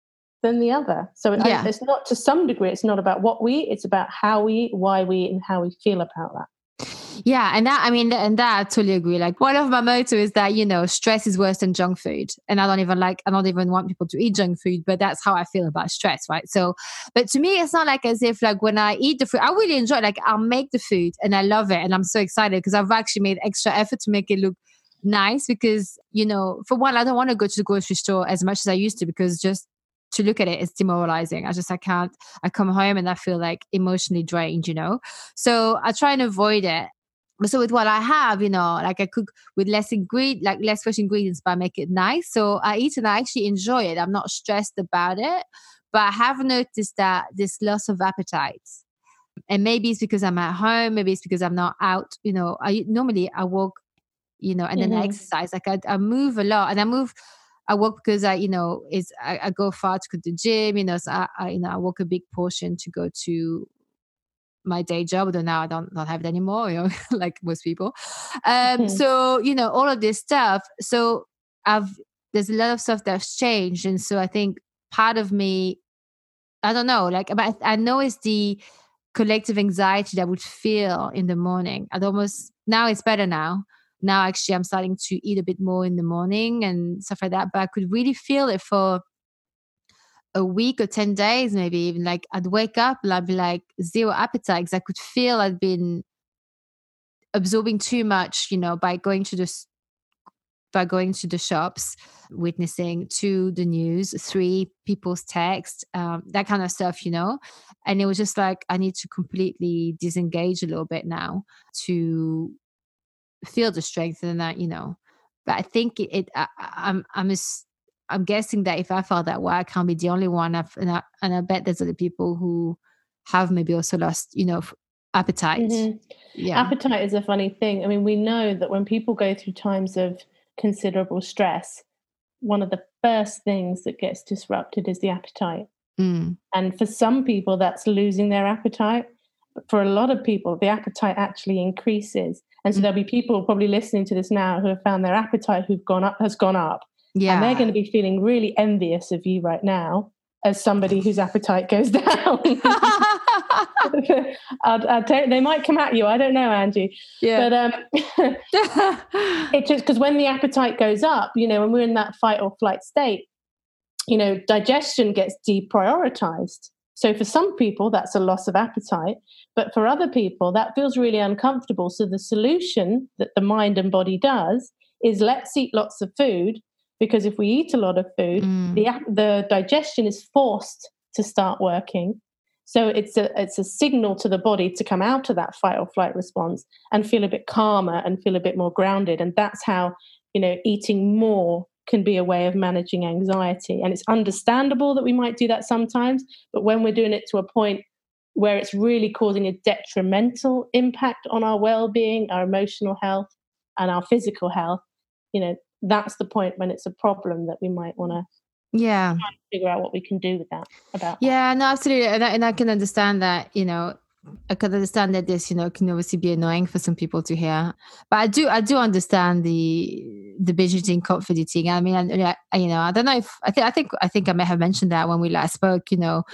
than the other. So it's not, to some degree, it's not about what we eat, it's about how we eat, why we eat, and how we feel about that. Yeah. And that, I mean, and that I totally agree. Like, one of my motto is that, stress is worse than junk food. And I don't even want people to eat junk food, but that's how I feel about stress. Right. So, but to me, it's not like as if like when I eat the food, I really enjoy it. Like, I'll make the food and I love it. And I'm so excited because I've actually made extra effort to make it look nice because, for one, I don't want to go to the grocery store as much as I used to because just to look at it, it's demoralizing. I can't, I come home and I feel like emotionally drained, So I try and avoid it. So with what I have, like I cook with less fresh ingredients, but I make it nice. So I eat and I actually enjoy it. I'm not stressed about it, but I have noticed that this loss of appetite, and maybe it's because I'm at home, maybe it's because I'm not out. I walk, and then I exercise. Like I move a lot, and I walk because I go far to go to the gym. So I walk a big portion to go to my day job, although now I don't have it anymore, like most people. So, all of this stuff. So there's a lot of stuff that's changed. And so I think part of me, I don't know, like, but I know it's the collective anxiety that I would feel in the morning. Now it's better now. Now, actually, I'm starting to eat a bit more in the morning and stuff like that. But I could really feel it for a week or 10 days, maybe even. Like, I'd wake up and I'd be like zero appetite because I could feel I'd been absorbing too much, by going to the shops, witnessing to the news, 3 people's text, that kind of stuff, And it was just like, I need to completely disengage a little bit now to feel the strength and that, But I think I'm guessing that if I felt that way, I can't be the only one. And I bet there's other people who have maybe also lost, appetite. Yeah. Appetite is a funny thing. I mean, we know that when people go through times of considerable stress, one of the first things that gets disrupted is the appetite. And for some people, that's losing their appetite. But for a lot of people, the appetite actually increases. And so there'll be people probably listening to this now who have found their appetite has gone up. Yeah. And they're going to be feeling really envious of you right now as somebody whose appetite goes down. They might come at you. I don't know, Angie. Yeah. But it's just because when the appetite goes up, when we're in that fight or flight state, digestion gets deprioritized. So for some people, that's a loss of appetite. But for other people, that feels really uncomfortable. So the solution that the mind and body does is let's eat lots of food, because if we eat a lot of food, the digestion is forced to start working. So it's a signal to the body to come out of that fight or flight response and feel a bit calmer and feel a bit more grounded. And that's how, eating more can be a way of managing anxiety. And it's understandable that we might do that sometimes, but when we're doing it to a point where it's really causing a detrimental impact on our well-being, our emotional health, and our physical health, that's the point when it's a problem that we might want to figure out what we can do with that. Yeah, no, absolutely. And I can understand that, I can understand that this, can obviously be annoying for some people to hear. But I do understand the binge eating, comfort eating. I mean, I don't know if I think I may have mentioned that when we last spoke.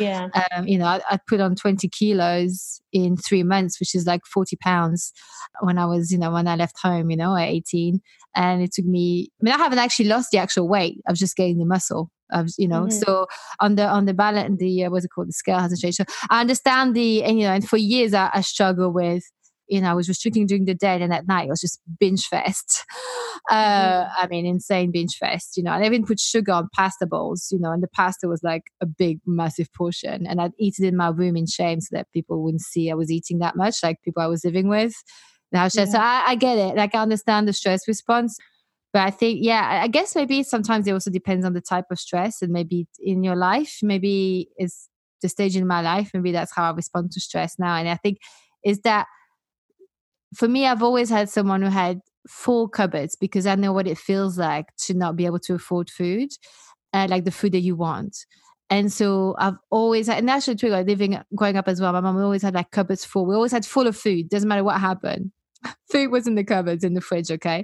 I put on 20 kilos in 3 months, which is like 40 pounds when I was, when I left home, at 18. And it took me. I mean, I haven't actually lost the actual weight. I've just gained the muscle. So on the balance, what's it called? The scale hasn't changed. So I understand and for years I struggled with, I was restricting during the day, and at night it was just binge fest. I mean, insane binge fest. I even put sugar on pasta bowls, and the pasta was like a big, massive portion, and I'd eat it in my room in shame so that people wouldn't see I was eating that much, like people I was living with. So I get it. Like, I understand the stress response. But I think, I guess maybe sometimes it also depends on the type of stress, and maybe in your life, maybe it's the stage in my life, maybe that's how I respond to stress now. And I think is that for me, I've always had someone who had full cupboards, because I know what it feels like to not be able to afford food, like the food that you want. And so I've always had, and actually too, growing up as well, my mom always had like cupboards full. We always had full of food. Doesn't matter what happened. Food was in the cupboards, in the fridge, okay?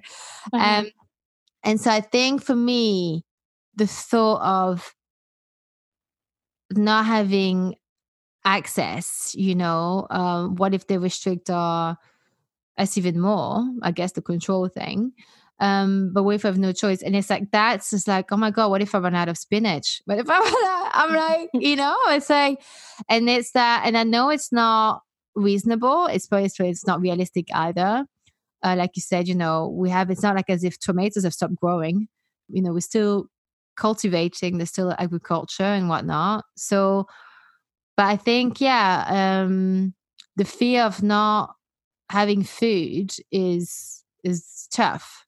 And so I think for me, the thought of not having access, what if they restrict us even more? I guess the control thing. But what if I have no choice? And it's like, that's just like, oh my God, what if I run out of spinach? What if I run out? I'm like, it's like, and it's that, and I know it's not reasonable. It's not realistic either. Like you said, it's not like as if tomatoes have stopped growing. We're still cultivating, there's still agriculture and whatnot. So, but I think, the fear of not having food is tough,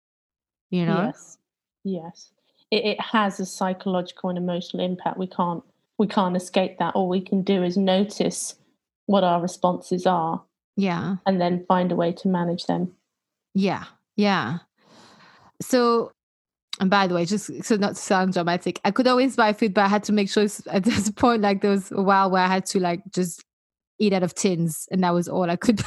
Yes. It has a psychological and emotional impact. We can't escape that. All we can do is notice what our responses are. Yeah. And then find a way to manage them. Yeah. Yeah. So, and by the way, just so not to sound dramatic, I could always buy food, but I had to make sure there's a point, like there was a while where I had to like just eat out of tins, and that was all I could.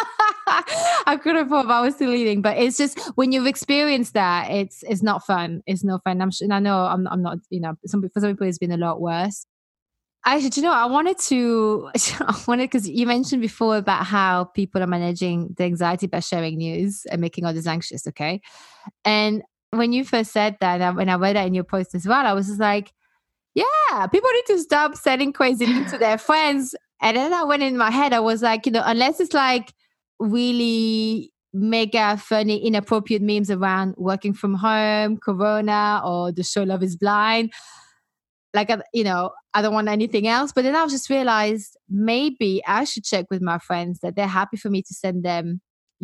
I could have thought I was still eating, but it's just when you've experienced that, it's not fun. It's not fun. I'm sure, and I know I'm not. For some people it's been a lot worse. Actually, I wanted because you mentioned before about how people are managing the anxiety by sharing news and making others anxious. Okay, and when you first said that, when I read that in your post as well, I was just like, yeah, people need to stop sending crazy links to their friends. And then I went in my head, I was like, unless it's like really mega funny, inappropriate memes around working from home, Corona, or the show Love is Blind, like, I don't want anything else. But then I just realized maybe I should check with my friends that they're happy for me to send them,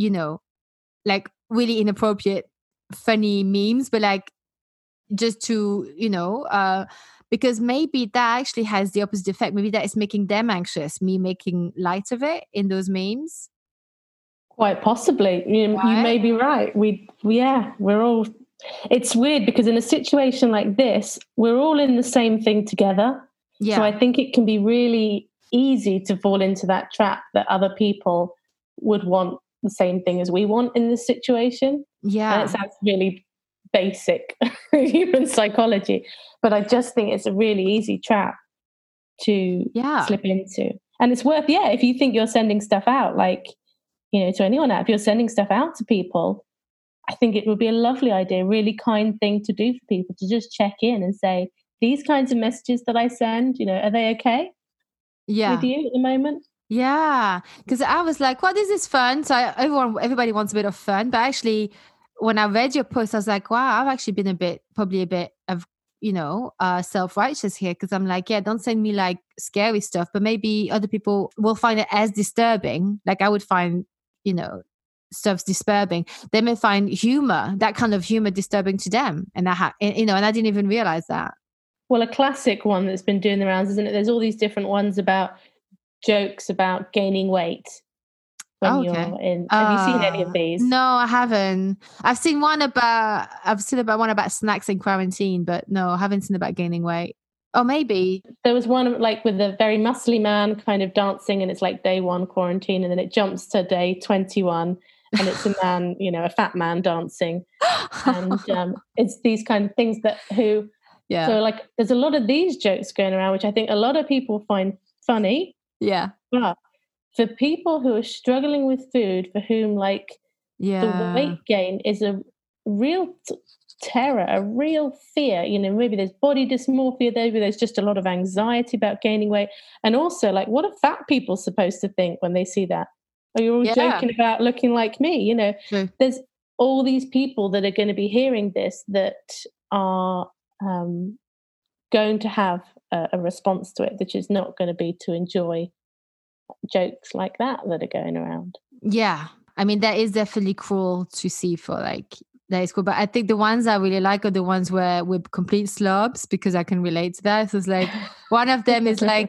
like really inappropriate, funny memes, but like just to, because maybe that actually has the opposite effect. Maybe that is making them anxious, me making light of it in those memes. Quite possibly. You may be right. We're all, it's weird because in a situation like this, we're all in the same thing together. Yeah. So I think it can be really easy to fall into that trap that other people would want the same thing as we want in this situation. Yeah. And it sounds really basic human psychology, but I just think it's a really easy trap to slip into. And it's worth, if you think you're sending stuff out, like, to anyone out, if you're sending stuff out to people, I think it would be a lovely idea, a really kind thing to do for people, to just check in and say, these kinds of messages that I send, are they okay with you at the moment? Yeah, because I was like, well, this is fun. So everybody wants a bit of fun. But actually, when I read your post, I was like, wow, I've actually been probably a bit of, self-righteous here. Because I'm like, don't send me like scary stuff. But maybe other people will find it as disturbing. Like I would find, stuff's disturbing. They may find that kind of humor disturbing to them. And and I didn't even realize that. Well, a classic one that's been doing the rounds, isn't it? There's all these different ones about jokes about gaining weight when you're in. Have you seen any of these? No, I haven't. I've seen one about snacks in quarantine, but no, I haven't seen about gaining weight. Oh, maybe. There was one like with a very muscly man kind of dancing, and it's like day 1 quarantine, and then it jumps to day 21, and it's a man, a fat man dancing. And it's these kind of things so like there's a lot of these jokes going around, which I think a lot of people find funny. Yeah. But for people who are struggling with food, for whom like the weight gain is a real terror, a real fear, maybe there's body dysmorphia, maybe there's just a lot of anxiety about gaining weight. And also, like, what are fat people supposed to think when they see that? Are you all joking about looking like me? True. There's all these people that are going to be hearing this that are going to have a response to it, which is not going to be to enjoy jokes like that are going around. Yeah. I mean, that is definitely cruel to see for like, that is cool. But I think the ones I really like are the ones where we're complete slobs, because I can relate to that. So it's like, one of them is like,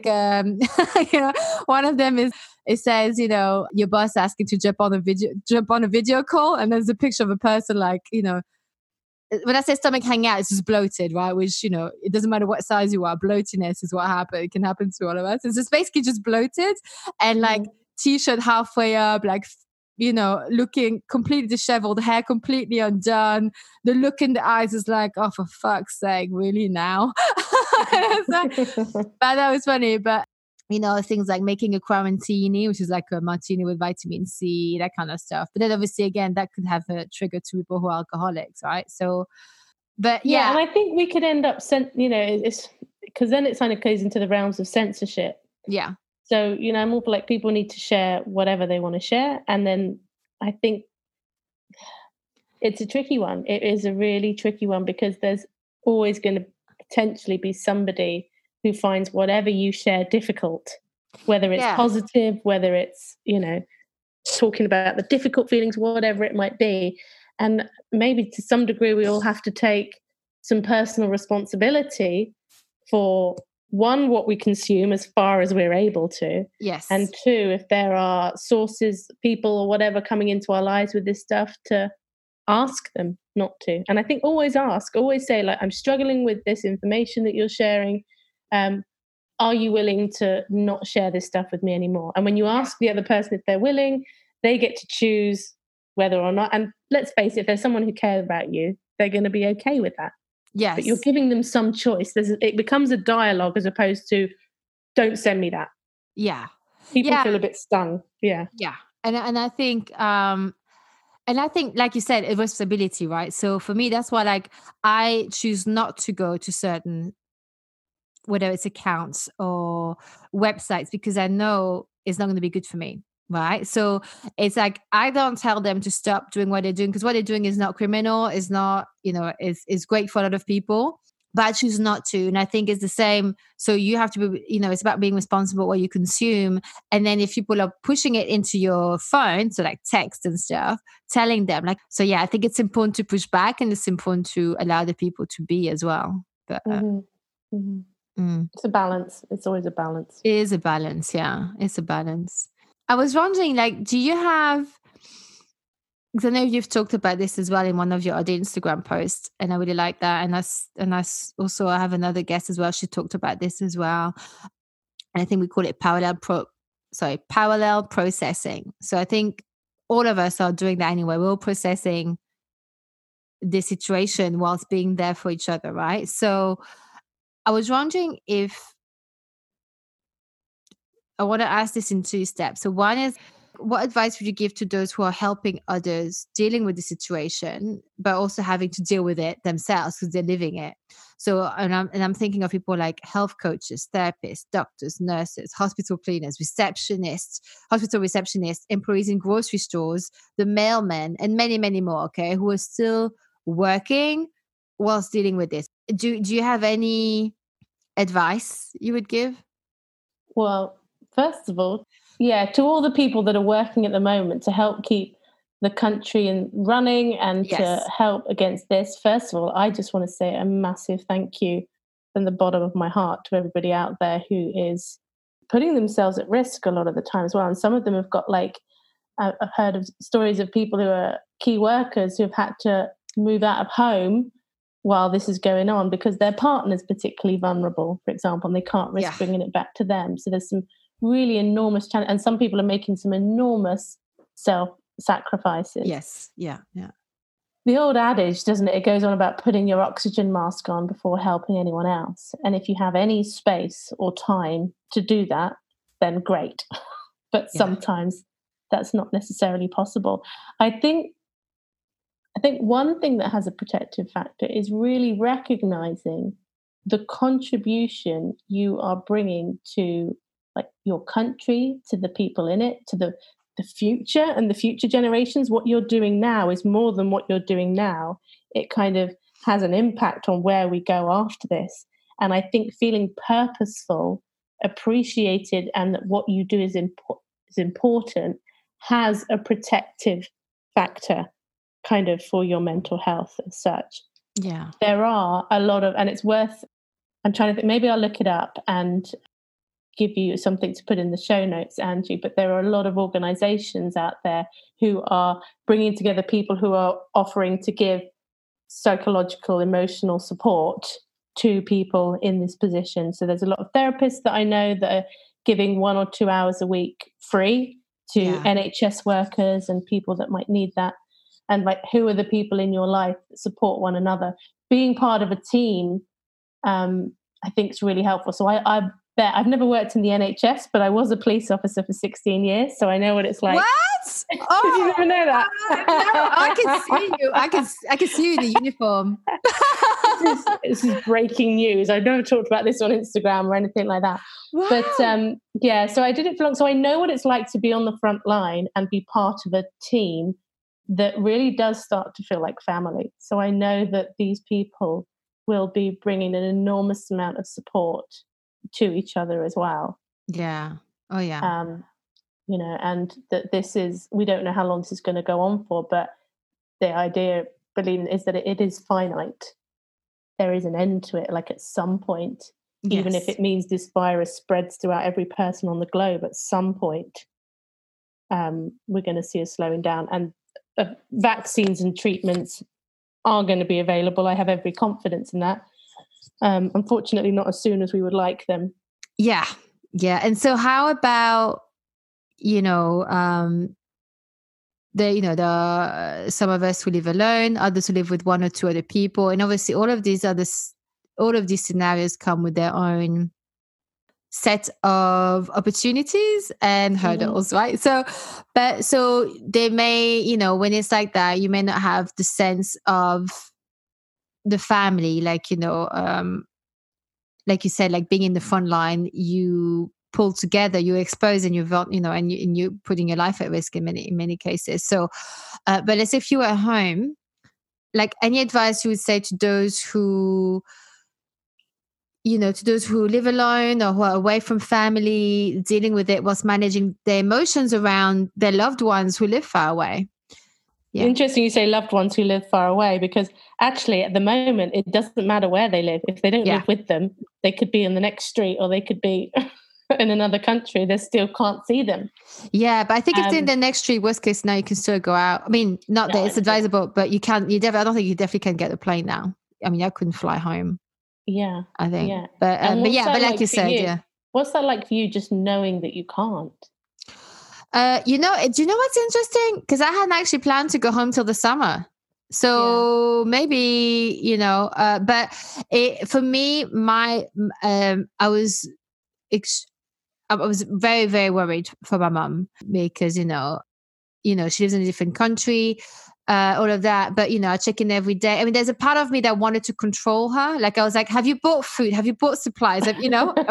one of them is, it says, your boss asking to jump on a video call. And there's a picture of a person like, when I say stomach hanging out, it's just bloated, right? Which, it doesn't matter what size you are. Bloatiness is what happens. It can happen to all of us. It's just basically just bloated and like t-shirt halfway up, like, looking completely disheveled, hair completely undone. The look in the eyes is like, oh, for fuck's sake, really now? But that was funny. But things like making a quarantini, which is like a martini with vitamin C, that kind of stuff. But then obviously, again, that could have a trigger to people who are alcoholics, right? So, but yeah, yeah. and I think we could end up, it's because then it kind of goes into the realms of censorship. Yeah. So, I'm all for like people need to share whatever they want to share. And then I think it's a tricky one. It is a really tricky one because there's always going to potentially be somebody who finds whatever you share difficult, whether it's positive, whether it's, talking about the difficult feelings, whatever it might be. And maybe to some degree, we all have to take some personal responsibility for, one, what we consume as far as we're able to. Yes. And two, if there are sources, people or whatever coming into our lives with this stuff, to ask them not to. And I think always say, like, I'm struggling with this information that you're sharing. Are you willing to not share this stuff with me anymore? And when you ask the other person if they're willing, they get to choose whether or not. And let's face it, if there's someone who cares about you, they're going to be okay with that. Yes. But you're giving them some choice. It becomes a dialogue as opposed to, don't send me that. Yeah. People feel a bit stung. Yeah. Yeah. And I think, like you said, a responsibility, right? So for me, that's why, like, I choose not to go to certain, whether it's accounts or websites, because I know it's not going to be good for me. Right. So it's like, I don't tell them to stop doing what they're doing, because what they're doing is not criminal, is not, is great for a lot of people, but I choose not to. And I think it's the same. So you have to be, it's about being responsible what you consume. And then if people are pushing it into your phone, so like text and stuff, telling them, like, so yeah, I think it's important to push back, and it's important to allow the people to be as well. But it's a balance. It's always a balance. It is a balance. Yeah, it's a balance. I was wondering, like, do you have, because I know you've talked about this as well in one of your other Instagram posts, and I really like that. And I have another guest as well. She talked about this as well. And I think we call it parallel processing. So I think all of us are doing that anyway. We're all processing the situation whilst being there for each other, right? So I was wondering I want to ask this in two steps. So one is, what advice would you give to those who are helping others dealing with the situation, but also having to deal with it themselves because they're living it? So, and I'm thinking of people like health coaches, therapists, doctors, nurses, hospital cleaners, hospital receptionists, employees in grocery stores, the mailmen, and many, many more, okay, who are still working whilst dealing with this. Do you have any advice you would give? Well, first of all, to all the people that are working at the moment to help keep the country running and to help against this, first of all, I just want to say a massive thank you from the bottom of my heart to everybody out there who is putting themselves at risk a lot of the time as well. And some of them have got, like, I've heard of stories of people who are key workers who have had to move out of home while this is going on because their partner's particularly vulnerable, for example, and they can't risk bringing it back to them. So there's some really enormous challenge, and some people are making some enormous self-sacrifices. Yes, yeah. The old adage, doesn't it? It goes on about putting your oxygen mask on before helping anyone else. And if you have any space or time to do that, then great. But sometimes that's not necessarily possible. I think one thing that has a protective factor is really recognizing the contribution you are bringing to, like, your country, to the people in it, to the future and the future generations. What you're doing now is more than what you're doing now. It kind of has an impact on where we go after this. And I think feeling purposeful, appreciated, and that what you do is important has a protective factor kind of for your mental health as such. Yeah. There are a lot of, and it's worth, I'm trying to think, maybe I'll look it up and give you something to put in the show notes, Angie, but there are a lot of organizations out there who are bringing together people who are offering to give psychological, emotional support to people in this position. So there's a lot of therapists that I know that are giving 1 or 2 hours a week free to NHS workers and people that might need that. And, like, who are the people in your life that support one another? Being part of a team I think is really helpful. So I bet I've never worked in the NHS, but I was a police officer for 16 years, so I know what it's like. What? Did you never know that? No, I can see you. I can see you in the uniform. This is breaking news. I've never talked about this on Instagram or anything like that. Wow. But so I did it for long. So I know what it's like to be on the front line and be part of a team that really does start to feel like family. So I know that these people will be bringing an enormous amount of support to each other as well. Yeah. Oh, yeah. And that we don't know how long this is going to go on for, but the idea, believing, is that it is finite. There is an end to it, like at some point, even if it means this virus spreads throughout every person on the globe, at some point, we're going to see a slowing down, and vaccines and treatments are going to be available. I have every confidence in that. Unfortunately, not as soon as we would like them. Yeah. And so how about, some of us who live alone, others who live with one or two other people, and obviously all of these scenarios come with their own set of opportunities and hurdles, right? So they may, when it's like that, you may not have the sense of the family, like you said, like being in the front line, you pull together, you expose, and and you're putting your life at risk in many cases. So, but as if you were at home, like any advice you would say to those who live alone or who are away from family, dealing with it whilst managing their emotions around their loved ones who live far away? Yeah. Interesting you say loved ones who live far away, because actually at the moment it doesn't matter where they live. If they don't live with them, they could be in the next street or they could be in another country. They still can't see them. Yeah, but I think if they're in the next street, worst case now, you can still go out. I mean, not that it's advisable, but you can. I don't think you definitely can get the plane now. I mean, I couldn't fly home. Yeah, I think. Yeah, but like you said, what's that like for you? Just knowing that you can't. Do you know what's interesting? Because I hadn't actually planned to go home till the summer. So maybe, but for me, I was very, very worried for my mum because, she lives in a different country, all of that. But, I check in every day. I mean, there's a part of me that wanted to control her. Like, I was like, have you bought food? Have you bought supplies? I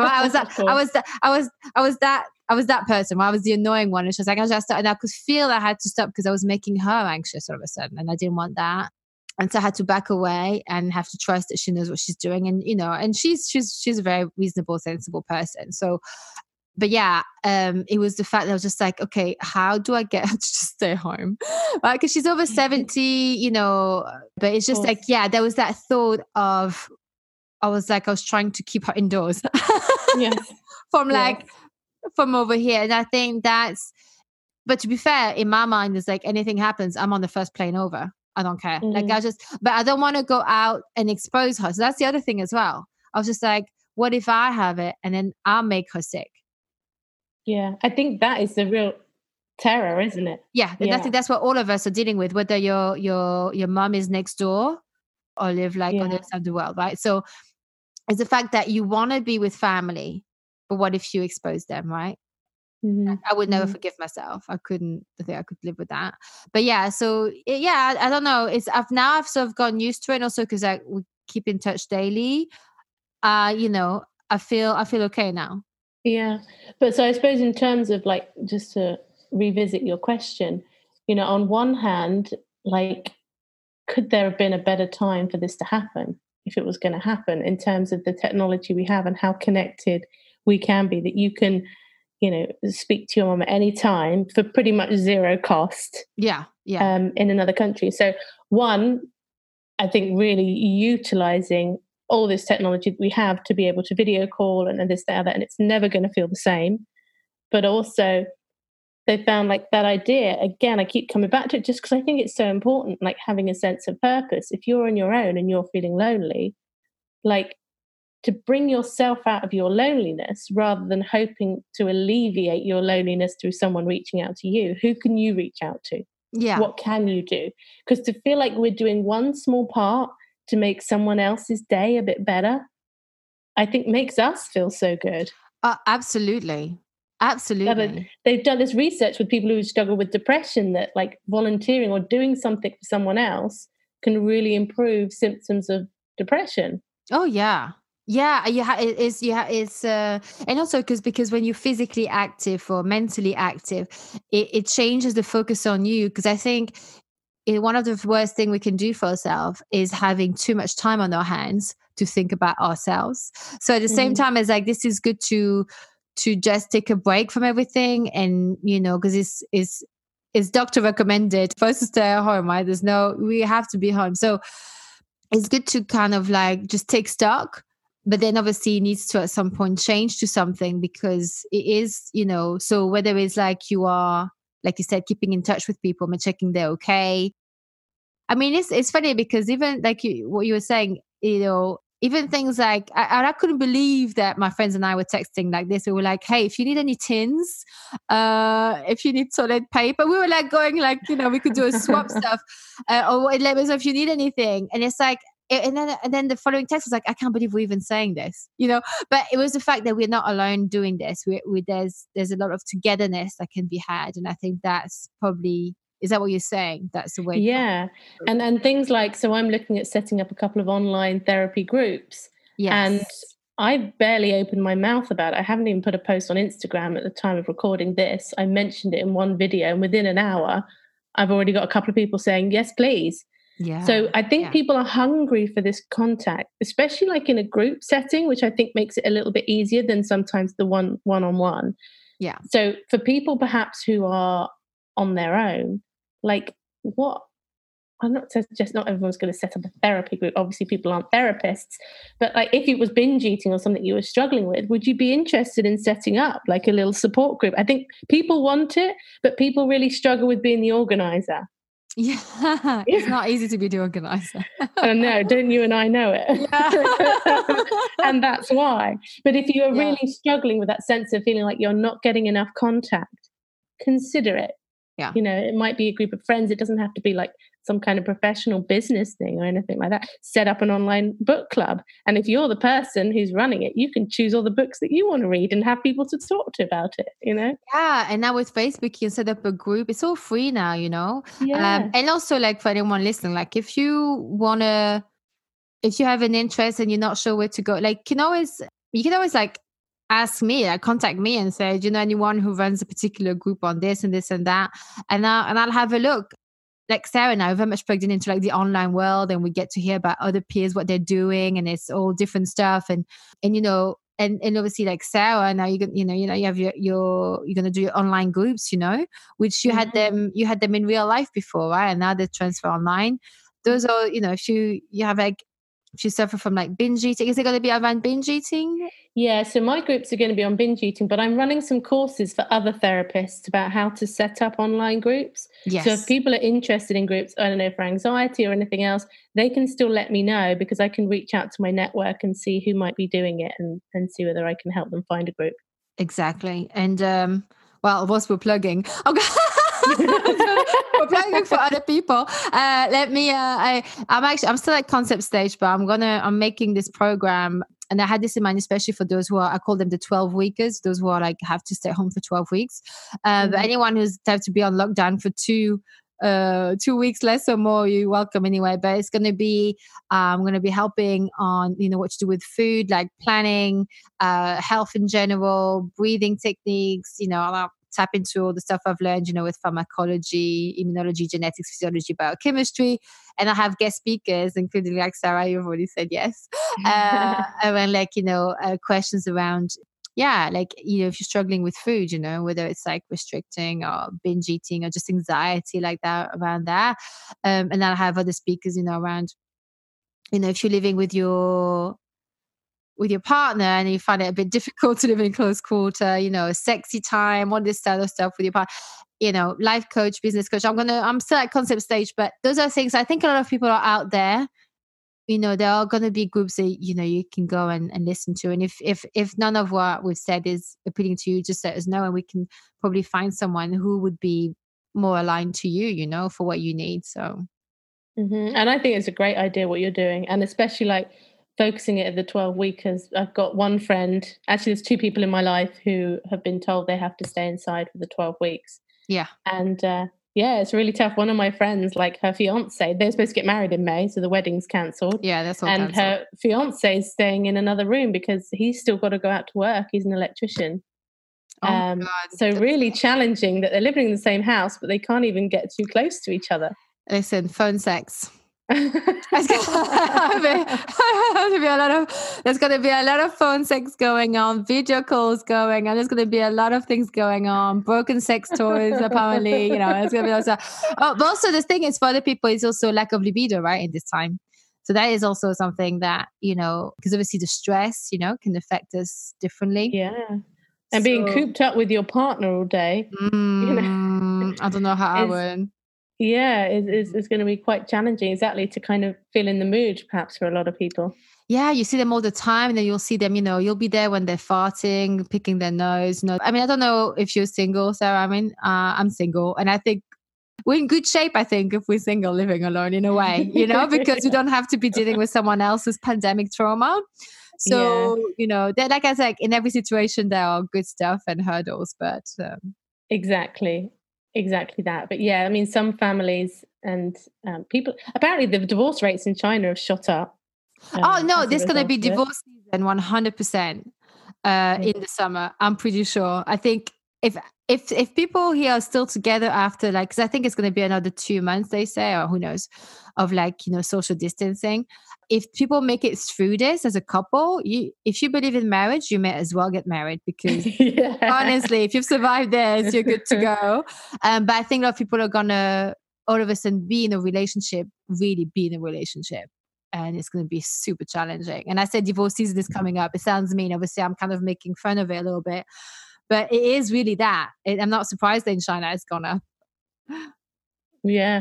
was that person where I was the annoying one. And she was like, and I could feel I had to stop because I was making her anxious all of a sudden. And I didn't want that. And so I had to back away and have to trust that she knows what she's doing. And, and she's a very reasonable, sensible person. So, but it was the fact that I was just like, okay, how do I get her to just stay home? Right? Because she's over 70, but it's just like, there was that thought of, I was trying to keep her indoors from over here. And I think but to be fair, in my mind, it's like anything happens, I'm on the first plane over. I don't care. But I don't want to go out and expose her. So that's the other thing as well. I was just like, what if I have it and then I'll make her sick? Yeah, I think that is the real terror, isn't it? Yeah, and I think that's what all of us are dealing with, whether your mom is next door or live on the other side of the world, right? So it's the fact that you want to be with family, but what if you expose them, right? Mm-hmm. I would never forgive myself. I think I could live with that. But I don't know. I've sort of gotten used to it, and also because we keep in touch daily. I feel okay now. Yeah, but so I suppose in terms of like, just to revisit your question, on one hand, like, could there have been a better time for this to happen if it was going to happen, in terms of the technology we have and how connected we can be, that you can, speak to your mom at any time for pretty much zero cost. Yeah. In another country. So one, I think really utilizing all this technology that we have to be able to video call and this, that, and it's never going to feel the same. But also they found like that idea, again, I keep coming back to it just because I think it's so important, like having a sense of purpose. If you're on your own and you're feeling lonely, like to bring yourself out of your loneliness rather than hoping to alleviate your loneliness through someone reaching out to you. Who can you reach out to? Yeah. What can you do? Because to feel like we're doing one small part to make someone else's day a bit better, I think makes us feel so good. Absolutely. Absolutely. They've done this research with people who struggle with depression that like volunteering or doing something for someone else can really improve symptoms of depression. Oh yeah. Yeah, and also because when you're physically active or mentally active, it changes the focus on you. Because I think one of the worst thing we can do for ourselves is having too much time on our hands to think about ourselves. So at the same time, it's like this is good to just take a break from everything, and because it's doctor recommended for us to stay at home, right? We have to be home, so it's good to kind of like just take stock, but then obviously it needs to at some point change to something, because it is, so whether it's like you are, like you said, keeping in touch with people and checking they're okay. I mean, it's funny because even like what you were saying, even things like I couldn't believe that my friends and I were texting like this. We were like, "Hey, if you need any tins, if you need toilet paper," we were like going like, we could do a swap stuff, or let us know if you need anything. And it's like, and then the following text was like, "I can't believe we're even saying this," But it was the fact that we're not alone doing this. There's a lot of togetherness that can be had, and I think that's probably. Is that what you're saying? That's the way. Yeah. And things like, so I'm looking at setting up a couple of online therapy groups. And Yes. I barely opened my mouth about it. I haven't even put a post on Instagram at the time of recording this. I mentioned it in one video, and within an hour, I've already got a couple of people saying, yes, please. Yeah. So I think Yeah. people are hungry for this contact, especially like in a group setting, which I think makes it a little bit easier than sometimes the one-on-one. Yeah. So for people perhaps who are on their own, like what I'm not just not everyone's going to set up a therapy group. Obviously, people aren't therapists, but like if it was binge eating or something you were struggling with, would you be interested in setting up like a little support group? I think people want it, but people really struggle with being the organizer. Yeah. It's not easy to be the organizer. I know, don't you and I know it? Yeah. And that's why. But if you're Yeah. really struggling with that sense of feeling like you're not getting enough contact, consider it. Yeah. It might be a group of friends. It doesn't have to be like some kind of professional business thing or anything like that. Set up an online book club. And if you're the person who's running it, you can choose all the books that you want to read and have people to talk to about it, Yeah. And now with Facebook, you can set up a group. It's all free now, Yeah. And also like for anyone listening, like if you have an interest and you're not sure where to go, like you can always like ask me, contact me and say, do you know anyone who runs a particular group on this and this and that? And I'll have a look. Like Sarah and I are very much plugged into like the online world, and we get to hear about other peers, what they're doing, and it's all different stuff. And and obviously like Sarah, now you have you're gonna do your online groups, which you had them in real life before, right? And now they transfer online. Those are, if you have like, if you suffer from like binge eating, is it going to be around binge eating? Yeah, so my groups are going to be on binge eating, but I'm running some courses for other therapists about how to set up online groups. Yes. So if people are interested in groups, I don't know, for anxiety or anything else, they can still let me know, because I can reach out to my network and see who might be doing it, and see whether I can help them find a group. Exactly. And whilst we're plugging, we're plugging for other people. I'm still at concept stage, but I'm making this program. And I had this in mind, especially for those I call them the 12 weekers, those who are like have to stay home for 12 weeks. But anyone who's have to be on lockdown for 2 weeks less or more, you're welcome anyway. But it's going to be, I'm going to be helping on, what to do with food, like planning, health in general, breathing techniques, I'll tap into all the stuff I've learned, with pharmacology, immunology, genetics, physiology, biochemistry. And I have guest speakers, including like Sarah, you've already said yes. Around like, questions around, like, if you're struggling with food, whether it's like restricting or binge eating or just anxiety like that, around that. And then I have other speakers, around, if you're living with your partner and you find it a bit difficult to live in close quarter, sexy time, all this sort of stuff with your partner, life coach, business coach. I'm still at concept stage, but those are things I think a lot of people are out there. There are going to be groups that, you can go and listen to. And if none of what we've said is appealing to you, just let us know, and we can probably find someone who would be more aligned to you, for what you need. So. And I think it's a great idea what you're doing. And especially like focusing it at the 12 weekers. I've got one friend, actually there's two people in my life who have been told they have to stay inside for the 12 weeks. Yeah. And yeah, it's really tough. One of my friends, like her fiance, they're supposed to get married in May, so the wedding's cancelled. Yeah, that's all and cancelled. her fiance is staying in another room because he's still got to go out to work. He's an electrician. Oh my God. So really challenging that they're living in the same house, but they can't even get too close to each other. Listen, phone sex. There's going to be a lot of phone sex going on, video calls going, and there's going to be a lot of things going on. Broken sex toys, apparently. You know, it's going to be also. Oh, but also the thing is, for other people, it's also lack of libido, right? In this time, so that is also something that, you know, because obviously the stress, you know, can affect us differently. Yeah, and being cooped up with your partner all day. You know, I don't know how I would. Yeah, it's going to be quite challenging, exactly, to kind of feel in the mood, perhaps, for a lot of people. Yeah, you see them all the time, and then you'll see them, you know, you'll be there when they're farting, picking their nose. You know, I mean, I don't know if you're single, Sarah. I mean, I'm single, and I think we're in good shape, I think, if we're single living alone in a way, you know, because we don't have to be dealing with someone else's pandemic trauma. So, you know, like I said, in every situation, there are good stuff and hurdles, but... Exactly that. But yeah, I mean, some families and people, apparently the divorce rates in China have shot up. Oh, no, there's going to be divorce season 100% in the summer. I'm pretty sure. I think if people here are still together after, like, because I think it's going to be another 2 months, they say, or who knows, of like, you know, social distancing. If people make it through this as a couple, if you believe in marriage, you may as well get married, because honestly, if you've survived this, you're good to go. But I think a lot of people are going to all of a sudden be in a relationship, really be in a relationship. And it's going to be super challenging. And I said divorce season is coming up. It sounds mean. Obviously, I'm kind of making fun of it a little bit. But it is really that. I'm not surprised that in China it's gone up. Yeah.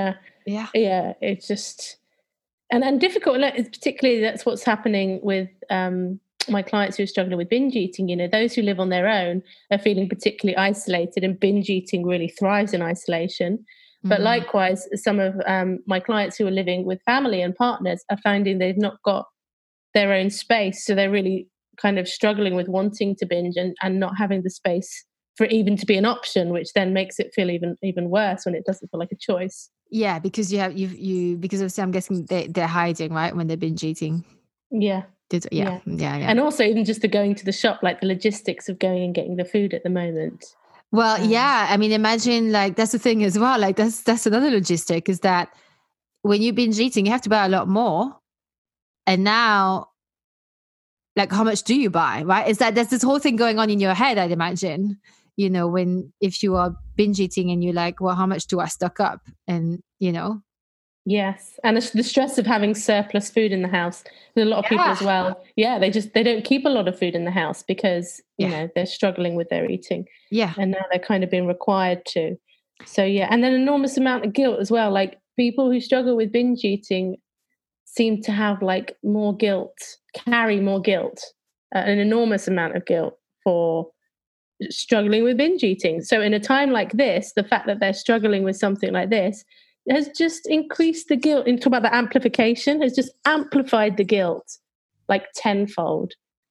It's just... And difficult, particularly that's what's happening with my clients who are struggling with binge eating. You know, those who live on their own are feeling particularly isolated, and binge eating really thrives in isolation. But likewise, some of my clients who are living with family and partners are finding they've not got their own space. So they're really kind of struggling with wanting to binge and not having the space for it even to be an option, which then makes it feel even worse when it doesn't feel like a choice. Yeah, because because obviously I'm guessing they're hiding, right, when they're binge eating. Yeah. And also even just the going to the shop, like the logistics of going and getting the food at the moment. Well, yeah, I mean, imagine, like, that's the thing as well. Like that's another logistic, is that when you binge eating, you have to buy a lot more. And now, like, how much do you buy, right? Is that there's this whole thing going on in your head, I'd imagine. You know, if you are binge eating and you're like, well, how much do I stock up? And, you know. Yes. And the stress of having surplus food in the house. There's a lot of people as well. Yeah. They don't keep a lot of food in the house because, you know, they're struggling with their eating. Yeah. And now they're kind of being required to. So, yeah. And then an enormous amount of guilt as well. Like, people who struggle with binge eating seem to have like more guilt, carry more guilt, an enormous amount of guilt for struggling with binge eating. So in a time like this, the fact that they're struggling with something like this has just increased the guilt. And talk about the amplification, has just amplified the guilt like tenfold.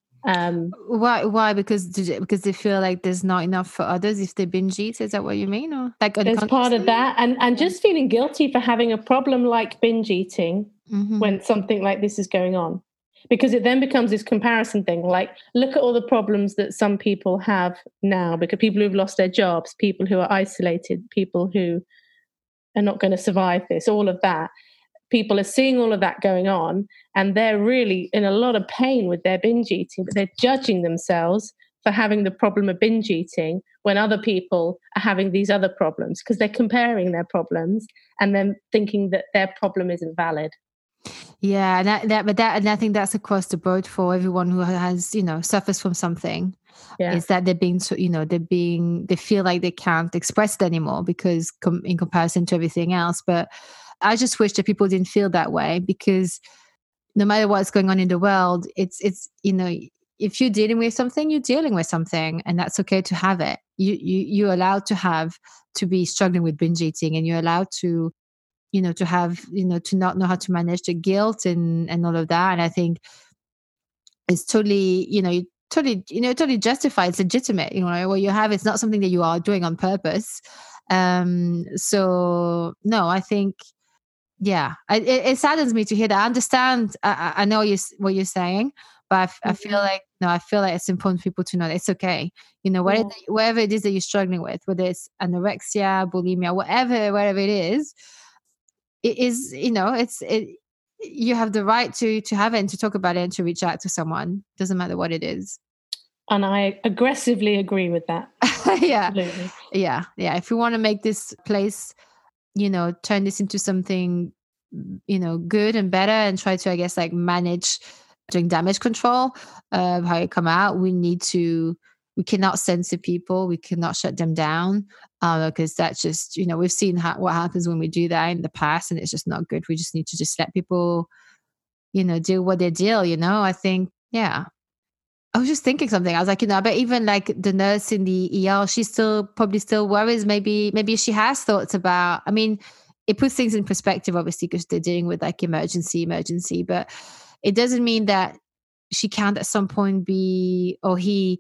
Why? Because they feel like there's not enough for others if they binge eat. Is that what you mean? Or like there's part of that, and just feeling guilty for having a problem like binge eating when something like this is going on. Because it then becomes this comparison thing, like, look at all the problems that some people have now, because people who've lost their jobs, people who are isolated, people who are not going to survive this, all of that. People are seeing all of that going on, and they're really in a lot of pain with their binge eating, but they're judging themselves for having the problem of binge eating when other people are having these other problems, because they're comparing their problems and then thinking that their problem isn't valid. Yeah, and I think that's across the board for everyone who has, you know, suffers from something. Yeah. Is that they feel like they can't express it anymore because in comparison to everything else. But I just wish that people didn't feel that way, because no matter what's going on in the world, it's you know, if you're dealing with something, you're dealing with something, and that's okay to have it. You're allowed to be struggling with binge eating, and you're allowed to to have, to not know how to manage the guilt and all of that. And I think it's totally, totally justified. It's legitimate. What you have, it's not something that you are doing on purpose. So no, I think, yeah, it saddens me to hear that. I understand. I know what you're saying, but I feel like, no, I feel like it's important for people to know that it's okay. Whatever it is that you're struggling with, whether it's anorexia, bulimia, whatever it is, it is, you have the right to have it and to talk about it and to reach out to someone. Doesn't matter what it is. And I aggressively agree with that. Yeah. Absolutely. Yeah. If you want to make this place, turn this into something, good and better, and try to, I guess, like manage doing damage control of how you come out, we cannot censor people. We cannot shut them down, because that's just, we've seen what happens when we do that in the past, and it's just not good. We just need to just let people, do what they deal, I think, yeah. I was just thinking something. I was like, I bet even like the nurse in the ER, she probably still worries. Maybe she has thoughts about, I mean, it puts things in perspective, obviously, because they're dealing with like emergency, but it doesn't mean that she can't at some point be, or he,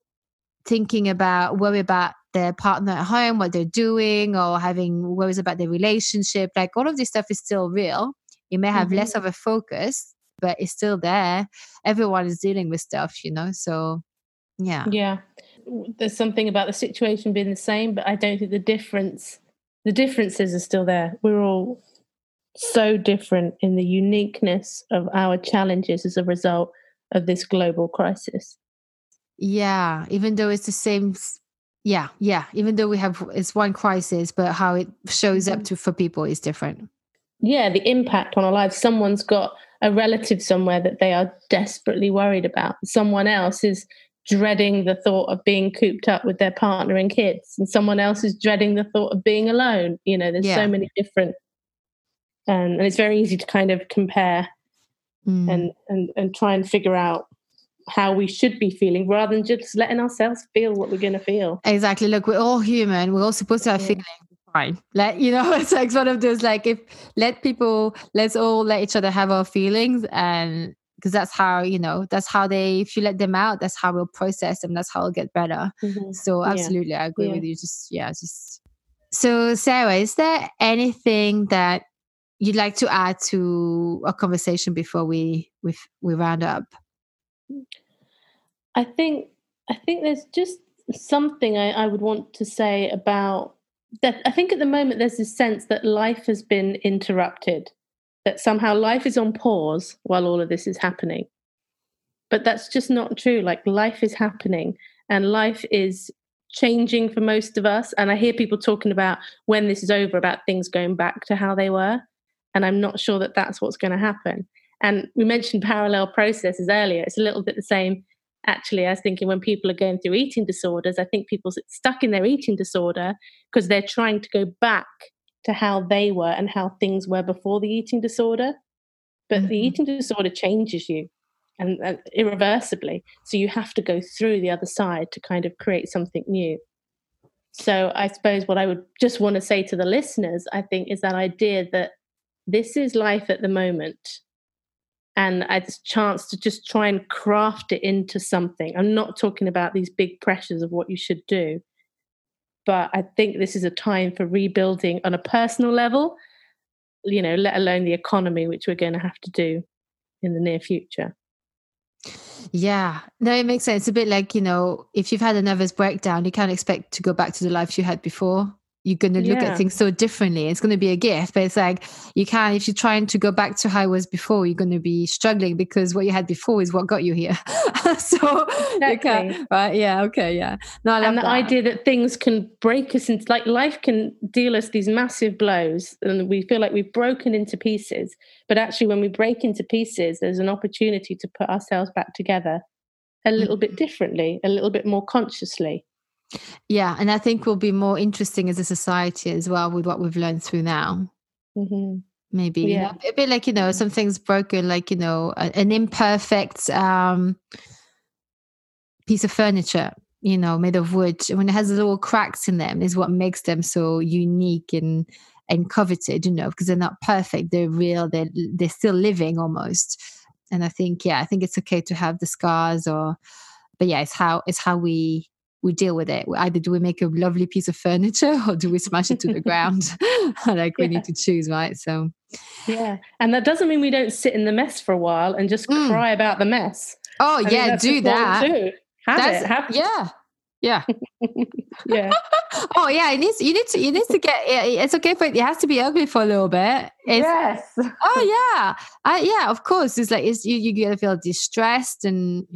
worry about their partner at home, what they're doing, or having worries about their relationship. Like all of this stuff is still real. It may have less of a focus, but it's still there. Everyone is dealing with stuff, so yeah. Yeah. There's something about the situation being the same, but I don't think the differences are still there. We're all so different in the uniqueness of our challenges as a result of this global crisis. Yeah, even though it's the same. Yeah. Even though it's one crisis, but how it shows up for people is different. Yeah, the impact on our lives. Someone's got a relative somewhere that they are desperately worried about. Someone else is dreading the thought of being cooped up with their partner and kids, and someone else is dreading the thought of being alone. There's so many different, and it's very easy to kind of compare and try and figure out how we should be feeling rather than just letting ourselves feel what we're going to feel. Exactly. Look, we're all human. We're all supposed to have feelings. Fine. It's like one of those, like, let's all let each other have our feelings, and because that's how, if you let them out, that's how we'll process them. That's how it'll get better. So absolutely, I agree with you. So Sarah, is there anything that you'd like to add to our conversation before we round up? I think there's just something I would want to say about that. I think at the moment there's this sense that life has been interrupted, that somehow life is on pause while all of this is happening. But that's just not true. Like, life is happening and life is changing for most of us. And I hear people talking about when this is over, about things going back to how they were. And I'm not sure that that's what's going to happen. And we mentioned parallel processes earlier. It's a little bit the same. Actually, I was thinking when people are going through eating disorders, I think people get stuck in their eating disorder because they're trying to go back to how they were and how things were before the eating disorder. But the eating disorder changes you and irreversibly. So you have to go through the other side to kind of create something new. So I suppose what I would just want to say to the listeners, I think, is that idea that this is life at the moment. And it's a chance to just try and craft it into something. I'm not talking about these big pressures of what you should do, but I think this is a time for rebuilding on a personal level, let alone the economy, which we're going to have to do in the near future. Yeah, no, it makes sense. It's a bit like, if you've had a nervous breakdown, you can't expect to go back to the life you had before. You're going to look at things so differently. It's going to be a gift, but it's like, you can't, if you're trying to go back to how it was before, you're going to be struggling because what you had before is what got you here. So you can't, right? Yeah. Okay. Yeah. No, I love and the idea that things can break us into, like, life can deal us these massive blows and we feel like we've broken into pieces. But actually, when we break into pieces, there's an opportunity to put ourselves back together a little bit differently, a little bit more consciously. Yeah, and I think we'll be more interesting as a society as well with what we've learned through now. Maybe a bit like, something's broken, like, an imperfect piece of furniture, made of wood. When it has little cracks in them is what makes them so unique and and coveted, you know, because they're not perfect. They're real. They're still living almost. And I think it's okay to have the scars, but yeah, it's how we deal with it. Either do we make a lovely piece of furniture or do we smash it to the ground? Like we need to choose, right? So yeah, and that doesn't mean we don't sit in the mess for a while and just cry about the mess. Oh yeah, do that. Too. Have yeah. Yeah. Yeah. Oh yeah, you need to get. It's okay, but it has to be ugly for a little bit. Yes. Oh yeah, yeah. Of course, it's like you gotta feel distressed and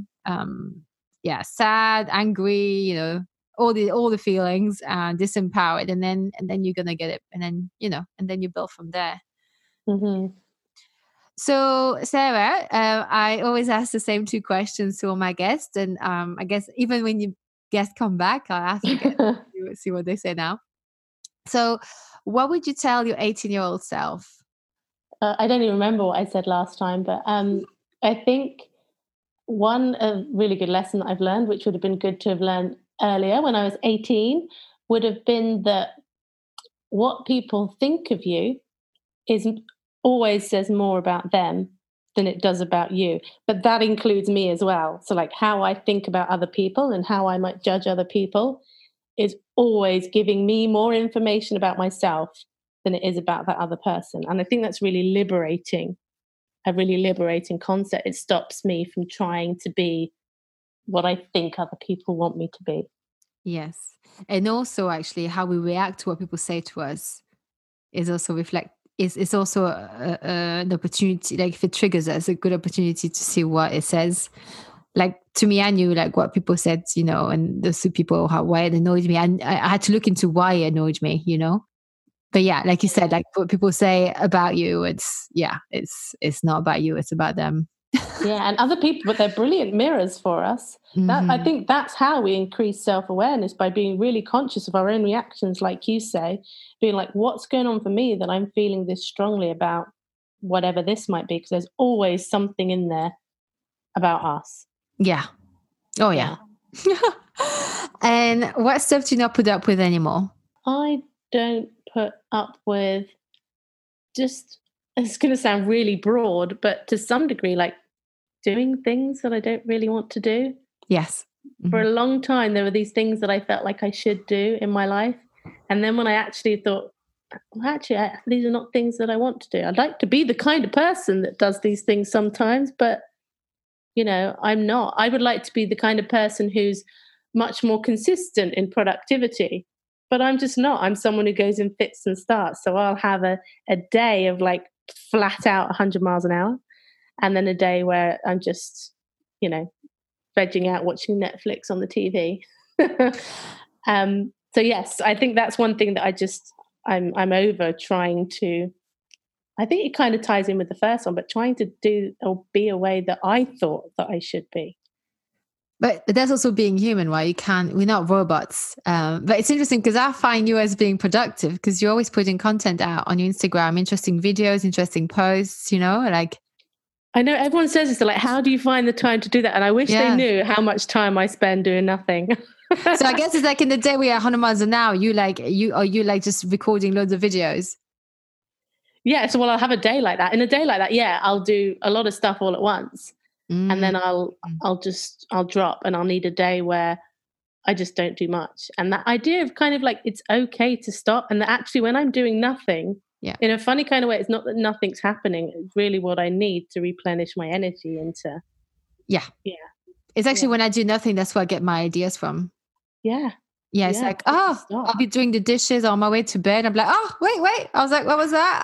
sad, angry. You know, all the feelings and disempowered, and then you're gonna get it, and then and then you build from there. Mm-hmm. So, Sarah, I always ask the same 2 questions to all my guests, and I guess even when you guests come back, I'll ask again, see what they say now. So, what would you tell your 18-year-old self? I don't even remember what I said last time, but I think a really good lesson that I've learned, which would have been good to have learned earlier when I was 18, would have been that what people think of you always says more about them than it does about you. But that includes me as well. So like how I think about other people and how I might judge other people is always giving me more information about myself than it is about that other person. And I think that's really liberating, a really liberating concept. It stops me from trying to be what I think other people want me to be. Yes. And also actually how we react to what people say to us is also it's also an opportunity. Like if it triggers us, a good opportunity to see what it says. Like to me, I knew like what people said, and those 2 people, why it annoyed me. And I had to look into why it annoyed me, But yeah, like you said, like what people say about you, it's not about you, it's about them. Yeah, and other people, but they're brilliant mirrors for us. Mm-hmm. I think that's how we increase self-awareness, by being really conscious of our own reactions, like you say, being like, what's going on for me that I'm feeling this strongly about whatever this might be? Because there's always something in there about us. Yeah. Oh, yeah. And what stuff do you not put up with anymore? I don't put up with it's going to sound really broad, but to some degree, like doing things that I don't really want to do. Yes. Mm-hmm. For a long time, there were these things that I felt like I should do in my life. And then when I actually thought, these are not things that I want to do. I'd like to be the kind of person that does these things sometimes, but, I'm not. I would like to be the kind of person who's much more consistent in productivity, but I'm just not. I'm someone who goes in fits and starts. So I'll have a day of like flat out 100 miles an hour, and then a day where I'm just, vegging out watching Netflix on the TV. So yes, I think that's one thing that I'm over trying to. I think it kind of ties in with the first one, but trying to do or be a way that I thought that I should be. But that's also being human, right? We're not robots. But it's interesting because I find you as being productive because you're always putting content out on your Instagram, interesting videos, interesting posts, like. I know everyone says this, they're like, how do you find the time to do that? And I wish they knew how much time I spend doing nothing. So I guess it's like in the day we are 100 miles an hour, you just recording loads of videos. Yeah. So, I'll have a day like that. In a day like that, yeah, I'll do a lot of stuff all at once. And then I'll drop, and I'll need a day where I just don't do much. And that idea of kind of like, it's okay to stop. And that actually when I'm doing nothing, in a funny kind of way, it's not that nothing's happening. It's really what I need to replenish my energy into. Yeah. Yeah. It's actually when I do nothing, that's where I get my ideas from. Yeah. Yeah, it's like, I'll be doing the dishes on my way to bed. I'm like, wait. I was like, what was that?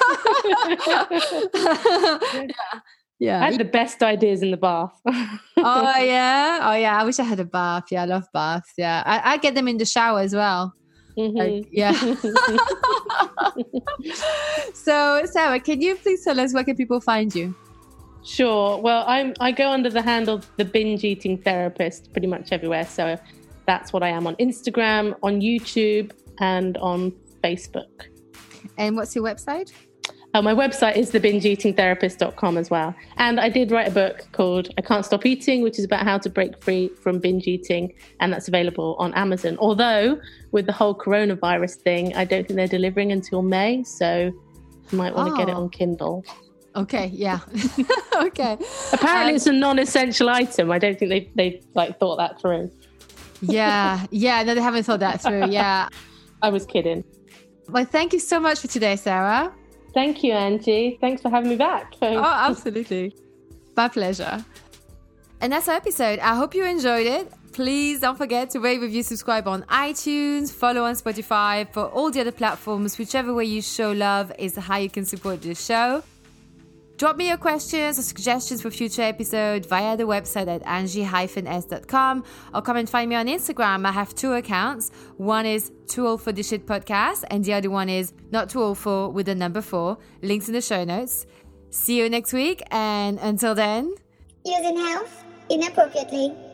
Yeah. I had the best ideas in the bath. Oh, yeah. I wish I had a bath. Yeah, I love baths. Yeah. I get them in the shower as well. Mm-hmm. Like, yeah. So, Sarah, can you please tell us where can people find you? Sure. Well, I go under the handle The Binge Eating Therapist pretty much everywhere. So that's what I am on Instagram, on YouTube, and on Facebook. And what's your website? My website is thebingeeatingtherapist.com as well. And I did write a book called I Can't Stop Eating, which is about how to break free from binge eating. And that's available on Amazon. Although with the whole coronavirus thing, I don't think they're delivering until May. So you might want to get it on Kindle. Okay, yeah. Okay. Apparently it's a non-essential item. I don't think they like thought that through. Yeah. No, they haven't thought that through. Yeah. I was kidding. Well, thank you so much for today, Sarah. Thank you, Angie. Thanks for having me back. Oh, absolutely. My pleasure. And that's our episode. I hope you enjoyed it. Please don't forget to rate, review, subscribe on iTunes, follow on Spotify, for all the other platforms. Whichever way you show love is how you can support the show. Drop me your questions or suggestions for future episodes via the website at angie-s.com, or come and find me on Instagram. I have 2 accounts. One is Too Old for This Shit Podcast, and the other one is Not Too Old For with the number 4. Links in the show notes. See you next week, and until then, using health inappropriately.